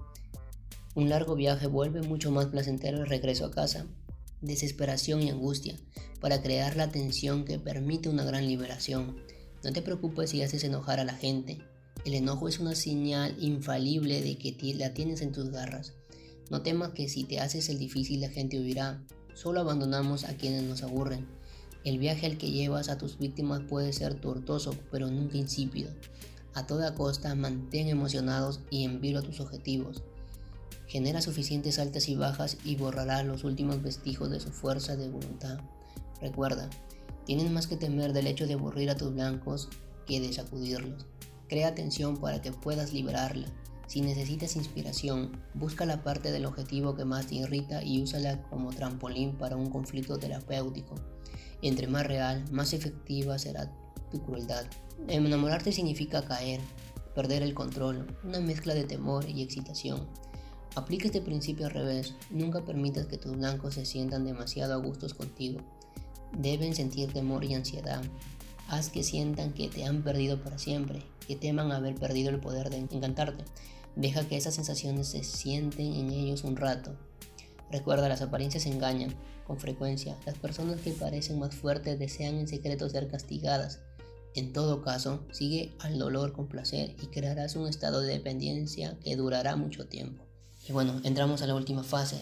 Un largo viaje vuelve mucho más placentero el regreso a casa. Desesperación y angustia, para crear la tensión que permite una gran liberación. No te preocupes si haces enojar a la gente. El enojo es una señal infalible de que la tienes en tus garras. No temas que si te haces el difícil la gente huirá. Solo abandonamos a quienes nos aburren. El viaje al que llevas a tus víctimas puede ser tortuoso, pero nunca insípido. A toda costa mantén emocionados y en vilo a tus objetivos. Genera suficientes altas y bajas y borrará los últimos vestigios de su fuerza de voluntad. Recuerda, tienes más que temer del hecho de aburrir a tus blancos que de sacudirlos. Crea tensión para que puedas liberarla. Si necesitas inspiración, busca la parte del objetivo que más te irrita y úsala como trampolín para un conflicto terapéutico. Entre más real, más efectiva será tu crueldad. Enamorarte significa caer, perder el control, una mezcla de temor y excitación. Aplica este principio al revés. Nunca permitas que tus blancos se sientan demasiado a gustos contigo. Deben sentir temor y ansiedad. Haz que sientan que te han perdido para siempre, que teman haber perdido el poder de encantarte. Deja que esas sensaciones se sienten en ellos un rato. Recuerda, las apariencias engañan. Con frecuencia, las personas que parecen más fuertes desean en secreto ser castigadas. En todo caso, sigue al dolor con placer y crearás un estado de dependencia que durará mucho tiempo. Y bueno, entramos a la última fase.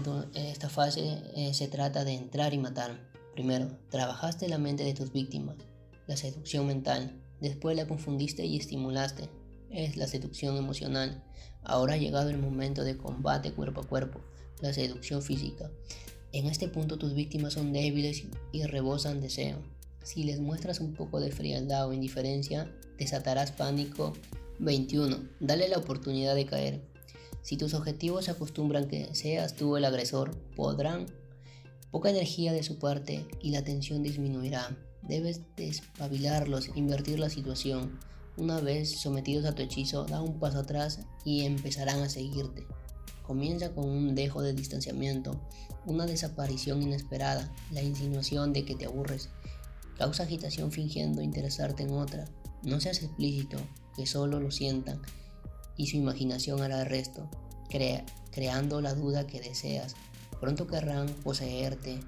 Esta fase se trata de entrar y matar. Primero, trabajaste la mente de tus víctimas, la seducción mental. Después la confundiste y estimulaste. Es la seducción emocional. Ahora ha llegado el momento de combate cuerpo a cuerpo, la seducción física. En este punto tus víctimas son débiles y rebosan deseo. Si les muestras un poco de frialdad o indiferencia, desatarás pánico. 21. Dale la oportunidad de caer. Si tus objetivos se acostumbran que seas tú el agresor, podrán poca energía de su parte y la tensión disminuirá. Debes despabilarlos, invertir la situación. Una vez sometidos a tu hechizo, da un paso atrás y empezarán a seguirte. Comienza con un dejo de distanciamiento, una desaparición inesperada, la insinuación de que te aburres. Causa agitación fingiendo interesarte en otra. No seas explícito, que solo lo sientan y su imaginación hará el resto, creando la duda que deseas. Pronto querrán poseerte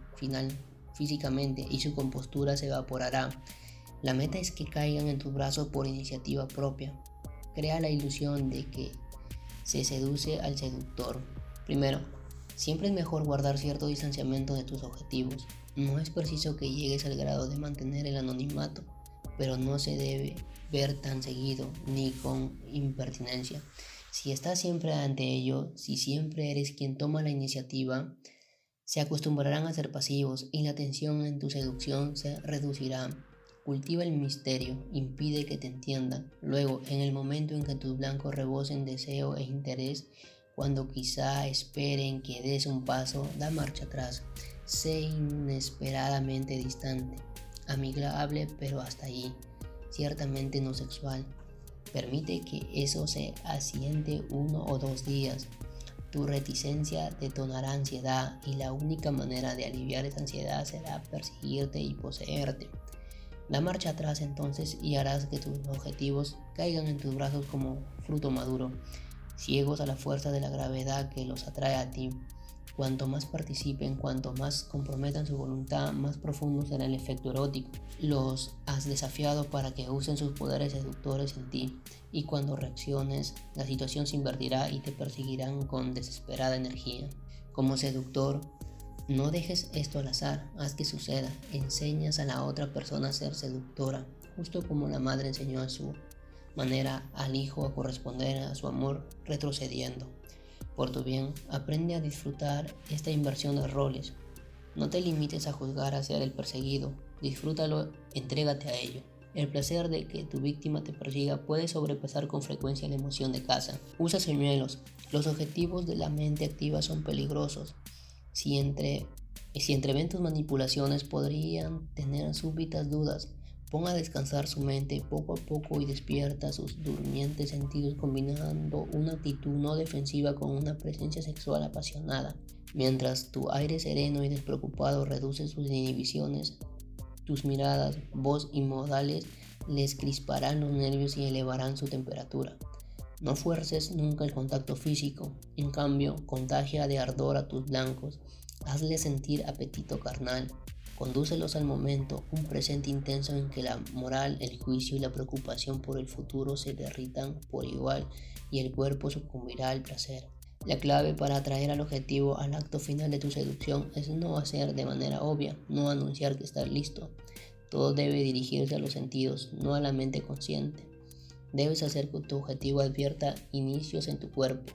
físicamente y su compostura se evaporará. La meta es que caigan en tus brazos por iniciativa propia. Crea la ilusión de que se seduce al seductor. Primero, siempre es mejor guardar cierto distanciamiento de tus objetivos. No es preciso que llegues al grado de mantener el anonimato, pero no se debe ver tan seguido ni con impertinencia. Si estás siempre ante ello, si siempre eres quien toma la iniciativa, se acostumbrarán a ser pasivos y la tensión en tu seducción se reducirá. Cultiva el misterio, impide que te entiendan. Luego, en el momento en que tus blancos rebosen deseo e interés, cuando quizá esperen que des un paso, da marcha atrás. Sé inesperadamente distante, amigable pero hasta allí, ciertamente no sexual. Permite que eso se asiente 1 o 2 días. Tu reticencia detonará ansiedad y la única manera de aliviar esa ansiedad será perseguirte y poseerte. Da marcha atrás entonces y harás que tus objetivos caigan en tus brazos como fruto maduro, ciegos a la fuerza de la gravedad que los atrae a ti. Cuanto más participen, cuanto más comprometan su voluntad, más profundo será el efecto erótico. Los has desafiado para que usen sus poderes seductores en ti, y cuando reacciones, la situación se invertirá y te perseguirán con desesperada energía. Como seductor, no dejes esto al azar, haz que suceda. Enseñas a la otra persona a ser seductora, justo como la madre enseñó a su manera al hijo a corresponder a su amor retrocediendo. Por tu bien, aprende a disfrutar esta inversión de roles. No te limites a juzgar a ser el perseguido, disfrútalo, entrégate a ello. El placer de que tu víctima te persiga puede sobrepasar con frecuencia la emoción de caza. Usa señuelos. Los objetivos de la mente activa son peligrosos. Si entreven tus manipulaciones, podrían tener súbitas dudas. Pon a descansar su mente poco a poco y despierta sus durmientes sentidos combinando una actitud no defensiva con una presencia sexual apasionada. Mientras tu aire sereno y despreocupado reduce sus inhibiciones, tus miradas, voz y modales les crisparán los nervios y elevarán su temperatura. No fuerces nunca el contacto físico, en cambio, contagia de ardor a tus blancos, hazles sentir apetito carnal. Condúcelos al momento, un presente intenso en que la moral, el juicio y la preocupación por el futuro se derritan por igual y el cuerpo sucumbirá al placer. La clave para atraer al objetivo al acto final de tu seducción es no hacer de manera obvia, no anunciar que estás listo. Todo debe dirigirse a los sentidos, no a la mente consciente. Debes hacer que tu objetivo advierta inicios en tu cuerpo,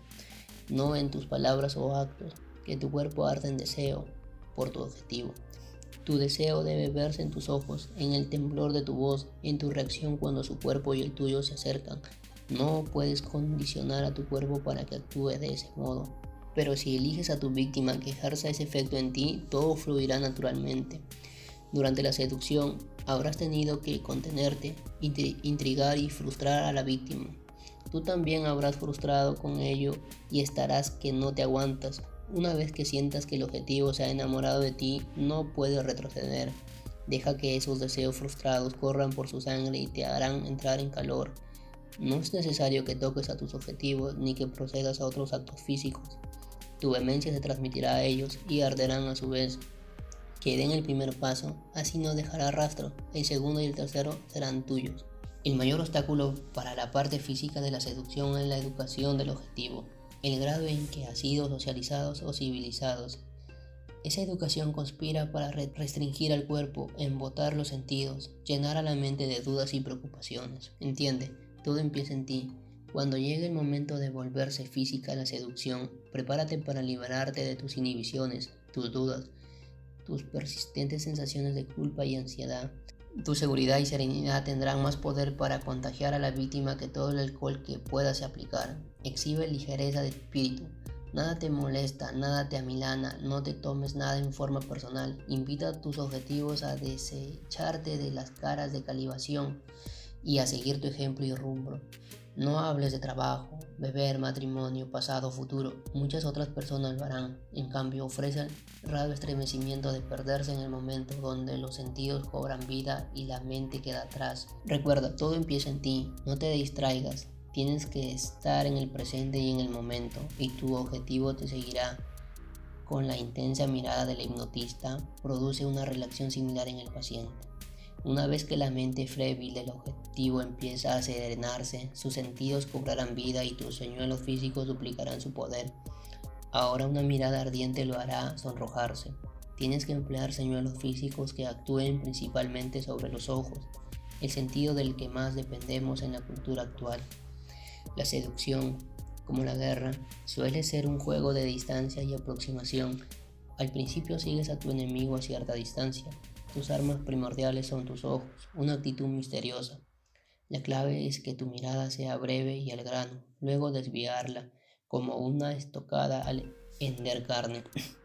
no en tus palabras o actos, que tu cuerpo arde en deseo por tu objetivo. Tu deseo debe verse en tus ojos, en el temblor de tu voz, en tu reacción cuando su cuerpo y el tuyo se acercan. No puedes condicionar a tu cuerpo para que actúe de ese modo. Pero si eliges a tu víctima que ejerza ese efecto en ti, todo fluirá naturalmente. Durante la seducción, habrás tenido que contenerte, intrigar y frustrar a la víctima. Tú también habrás frustrado con ello y estarás que no te aguantas. Una vez que sientas que el objetivo se ha enamorado de ti, no puedes retroceder. Deja que esos deseos frustrados corran por su sangre y te harán entrar en calor. No es necesario que toques a tus objetivos ni que procedas a otros actos físicos. Tu vehemencia se transmitirá a ellos y arderán a su vez. Que den el primer paso, así no dejará rastro. El segundo y el tercero serán tuyos. El mayor obstáculo para la parte física de la seducción es la educación del objetivo, el grado en que ha sido socializados o civilizados. Esa educación conspira para restringir al cuerpo, embotar los sentidos, llenar a la mente de dudas y preocupaciones. Entiende, todo empieza en ti. Cuando llegue el momento de volverse física la seducción, prepárate para liberarte de tus inhibiciones, tus dudas, tus persistentes sensaciones de culpa y ansiedad. Tu seguridad y serenidad tendrán más poder para contagiar a la víctima que todo el alcohol que puedas aplicar. Exhibe ligereza de espíritu. Nada te molesta, nada te amilana, no te tomes nada en forma personal. Invita a tus objetivos a desecharte de las caras de calibración y a seguir tu ejemplo y rumbo. No hables de trabajo, beber, matrimonio, pasado, futuro. Muchas otras personas lo harán. En cambio, ofrece el raro estremecimiento de perderse en el momento donde los sentidos cobran vida y la mente queda atrás. Recuerda, todo empieza en ti. No te distraigas. Tienes que estar en el presente y en el momento, y tu objetivo te seguirá. Con la intensa mirada del hipnotista, produce una relación similar en el paciente. Una vez que la mente frébil del objetivo empieza a serenarse, sus sentidos cobrarán vida y tus señuelos físicos duplicarán su poder. Ahora una mirada ardiente lo hará sonrojarse. Tienes que emplear señuelos físicos que actúen principalmente sobre los ojos, el sentido del que más dependemos en la cultura actual. La seducción, como la guerra, suele ser un juego de distancia y aproximación. Al principio sigues a tu enemigo a cierta distancia. Tus armas primordiales son tus ojos, una actitud misteriosa. La clave es que tu mirada sea breve y al grano, luego desviarla, como una estocada al hender carne.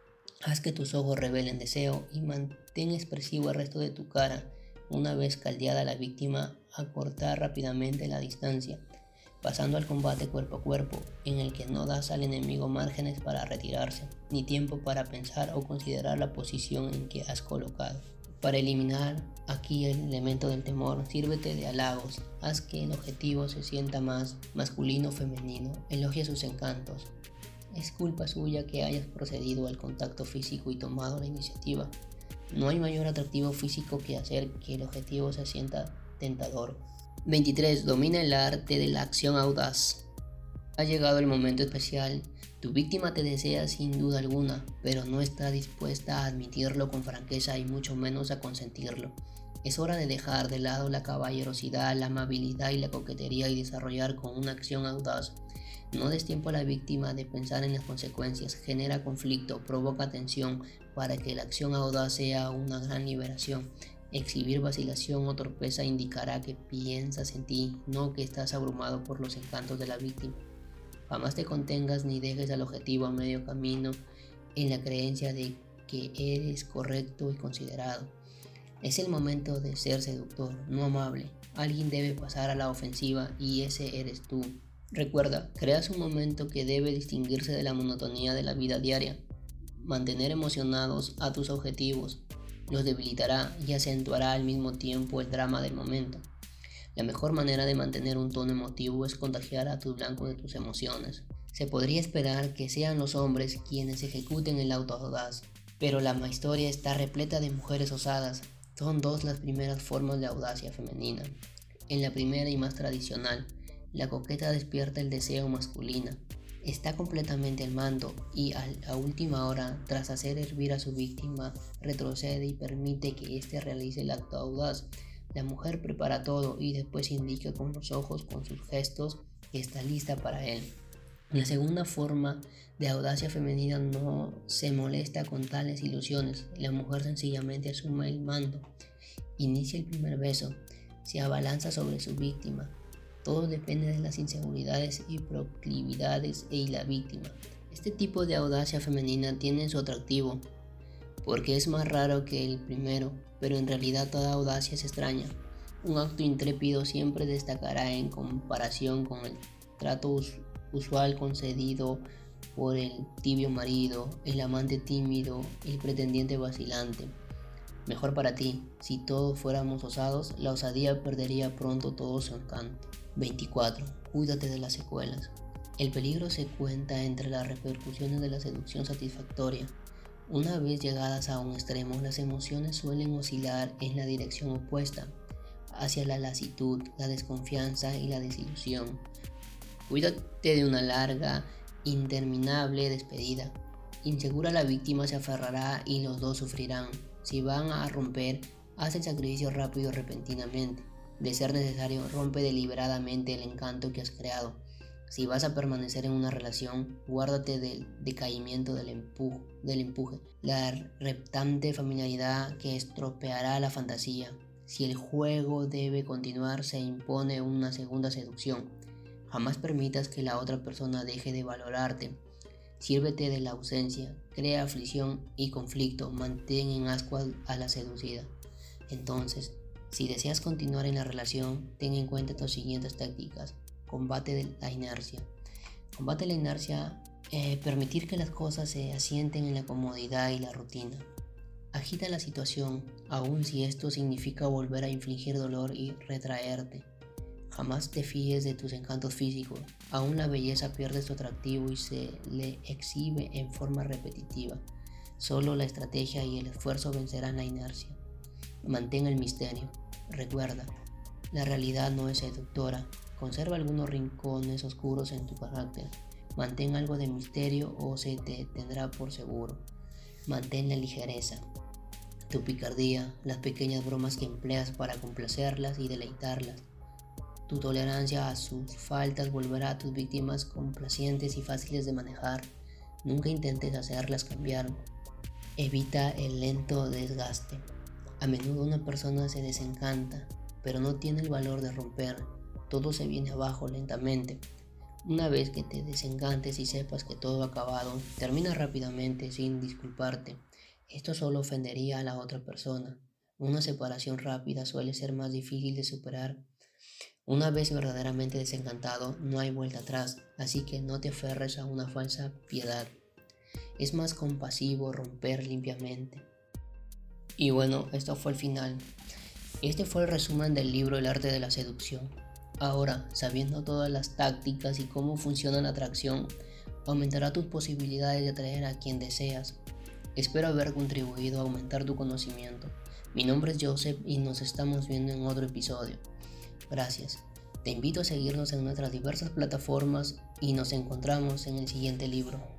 Haz que tus ojos revelen deseo y mantén expresivo el resto de tu cara. Una vez caldeada la víctima, acortar rápidamente la distancia, pasando al combate cuerpo a cuerpo, en el que no das al enemigo márgenes para retirarse, ni tiempo para pensar o considerar la posición en que has colocado. Para eliminar aquí el elemento del temor, sírvete de halagos. Haz que el objetivo se sienta más masculino o femenino. Elogia sus encantos. Es culpa suya que hayas procedido al contacto físico y tomado la iniciativa. No hay mayor atractivo físico que hacer que el objetivo se sienta tentador. 23. Domina el arte de la acción audaz. Ha llegado el momento especial. Tu víctima te desea sin duda alguna, pero no está dispuesta a admitirlo con franqueza y mucho menos a consentirlo. Es hora de dejar de lado la caballerosidad, la amabilidad y la coquetería y desarrollar con una acción audaz. No des tiempo a la víctima de pensar en las consecuencias, genera conflicto, provoca tensión para que la acción audaz sea una gran liberación. Exhibir vacilación o torpeza indicará que piensas en ti, no que estás abrumado por los encantos de la víctima. Jamás te contengas ni dejes al objetivo a medio camino en la creencia de que eres correcto y considerado. Es el momento de ser seductor, no amable. Alguien debe pasar a la ofensiva y ese eres tú. Recuerda, creas un momento que debe distinguirse de la monotonía de la vida diaria. Mantener emocionados a tus objetivos los debilitará y acentuará al mismo tiempo el drama del momento. La mejor manera de mantener un tono emotivo es contagiar a tus blancos de tus emociones. Se podría esperar que sean los hombres quienes ejecuten el auto audaz, pero la historia está repleta de mujeres osadas. Son dos las primeras formas de audacia femenina. En la primera y más tradicional, la coqueta despierta el deseo masculino. Está completamente al mando y a la última hora, tras hacer hervir a su víctima, retrocede y permite que éste realice el acto audaz. La mujer prepara todo y después indica con los ojos, con sus gestos, que está lista para él. La segunda forma de audacia femenina no se molesta con tales ilusiones. La mujer sencillamente asume el mando, inicia el primer beso, se abalanza sobre su víctima. Todo depende de las inseguridades y proclividades de la víctima. Este tipo de audacia femenina tiene su atractivo, porque es más raro que el primero, pero en realidad toda audacia es extraña. Un acto intrépido siempre destacará en comparación con el trato usual concedido por el tibio marido, el amante tímido, el pretendiente vacilante. Mejor para ti, si todos fuéramos osados, la osadía perdería pronto todo su encanto. 24. Cuídate de las secuelas. El peligro se cuenta entre las repercusiones de la seducción satisfactoria. Una vez llegadas a un extremo, las emociones suelen oscilar en la dirección opuesta, hacia la lasitud, la desconfianza y la desilusión. Cuídate de una larga, interminable despedida. Insegura la víctima se aferrará y los dos sufrirán. Si van a romper, haz el sacrificio rápido y repentinamente. De ser necesario, rompe deliberadamente el encanto que has creado. Si vas a permanecer en una relación, guárdate del decaimiento del empuje, la reptante familiaridad que estropeará la fantasía. Si el juego debe continuar, se impone una segunda seducción. Jamás permitas que la otra persona deje de valorarte. Sírvete de la ausencia, crea aflicción y conflicto, mantén en ascuas a la seducida. Entonces, si deseas continuar en la relación, ten en cuenta tus siguientes tácticas. Combate la inercia. Combate la inercia, permitir que las cosas se asienten en la comodidad y la rutina. Agita la situación, aun si esto significa volver a infligir dolor y retraerte. Jamás te fíes de tus encantos físicos, aún la belleza pierde su atractivo y se le exhibe en forma repetitiva. Solo la estrategia y el esfuerzo vencerán la inercia. Mantén el misterio. Recuerda, la realidad no es seductora. Conserva algunos rincones oscuros en tu carácter. Mantén algo de misterio o se te tendrá por seguro. Mantén la ligereza, tu picardía, las pequeñas bromas que empleas para complacerlas y deleitarlas. Tu tolerancia a sus faltas volverá a tus víctimas complacientes y fáciles de manejar. Nunca intentes hacerlas cambiar. Evita el lento desgaste. A menudo una persona se desencanta, pero no tiene el valor de romper. Todo se viene abajo lentamente. Una vez que te desencantes y sepas que todo ha acabado, termina rápidamente sin disculparte. Esto solo ofendería a la otra persona. Una separación rápida suele ser más difícil de superar. Una vez verdaderamente desencantado, no hay vuelta atrás, así que no te aferres a una falsa piedad. Es más compasivo romper limpiamente. Y bueno, esto fue el final. Este fue el resumen del libro El arte de la seducción. Ahora, sabiendo todas las tácticas y cómo funciona la atracción, aumentará tus posibilidades de atraer a quien deseas. Espero haber contribuido a aumentar tu conocimiento. Mi nombre es Joseph y nos estamos viendo en otro episodio. Gracias. Te invito a seguirnos en nuestras diversas plataformas y nos encontramos en el siguiente libro.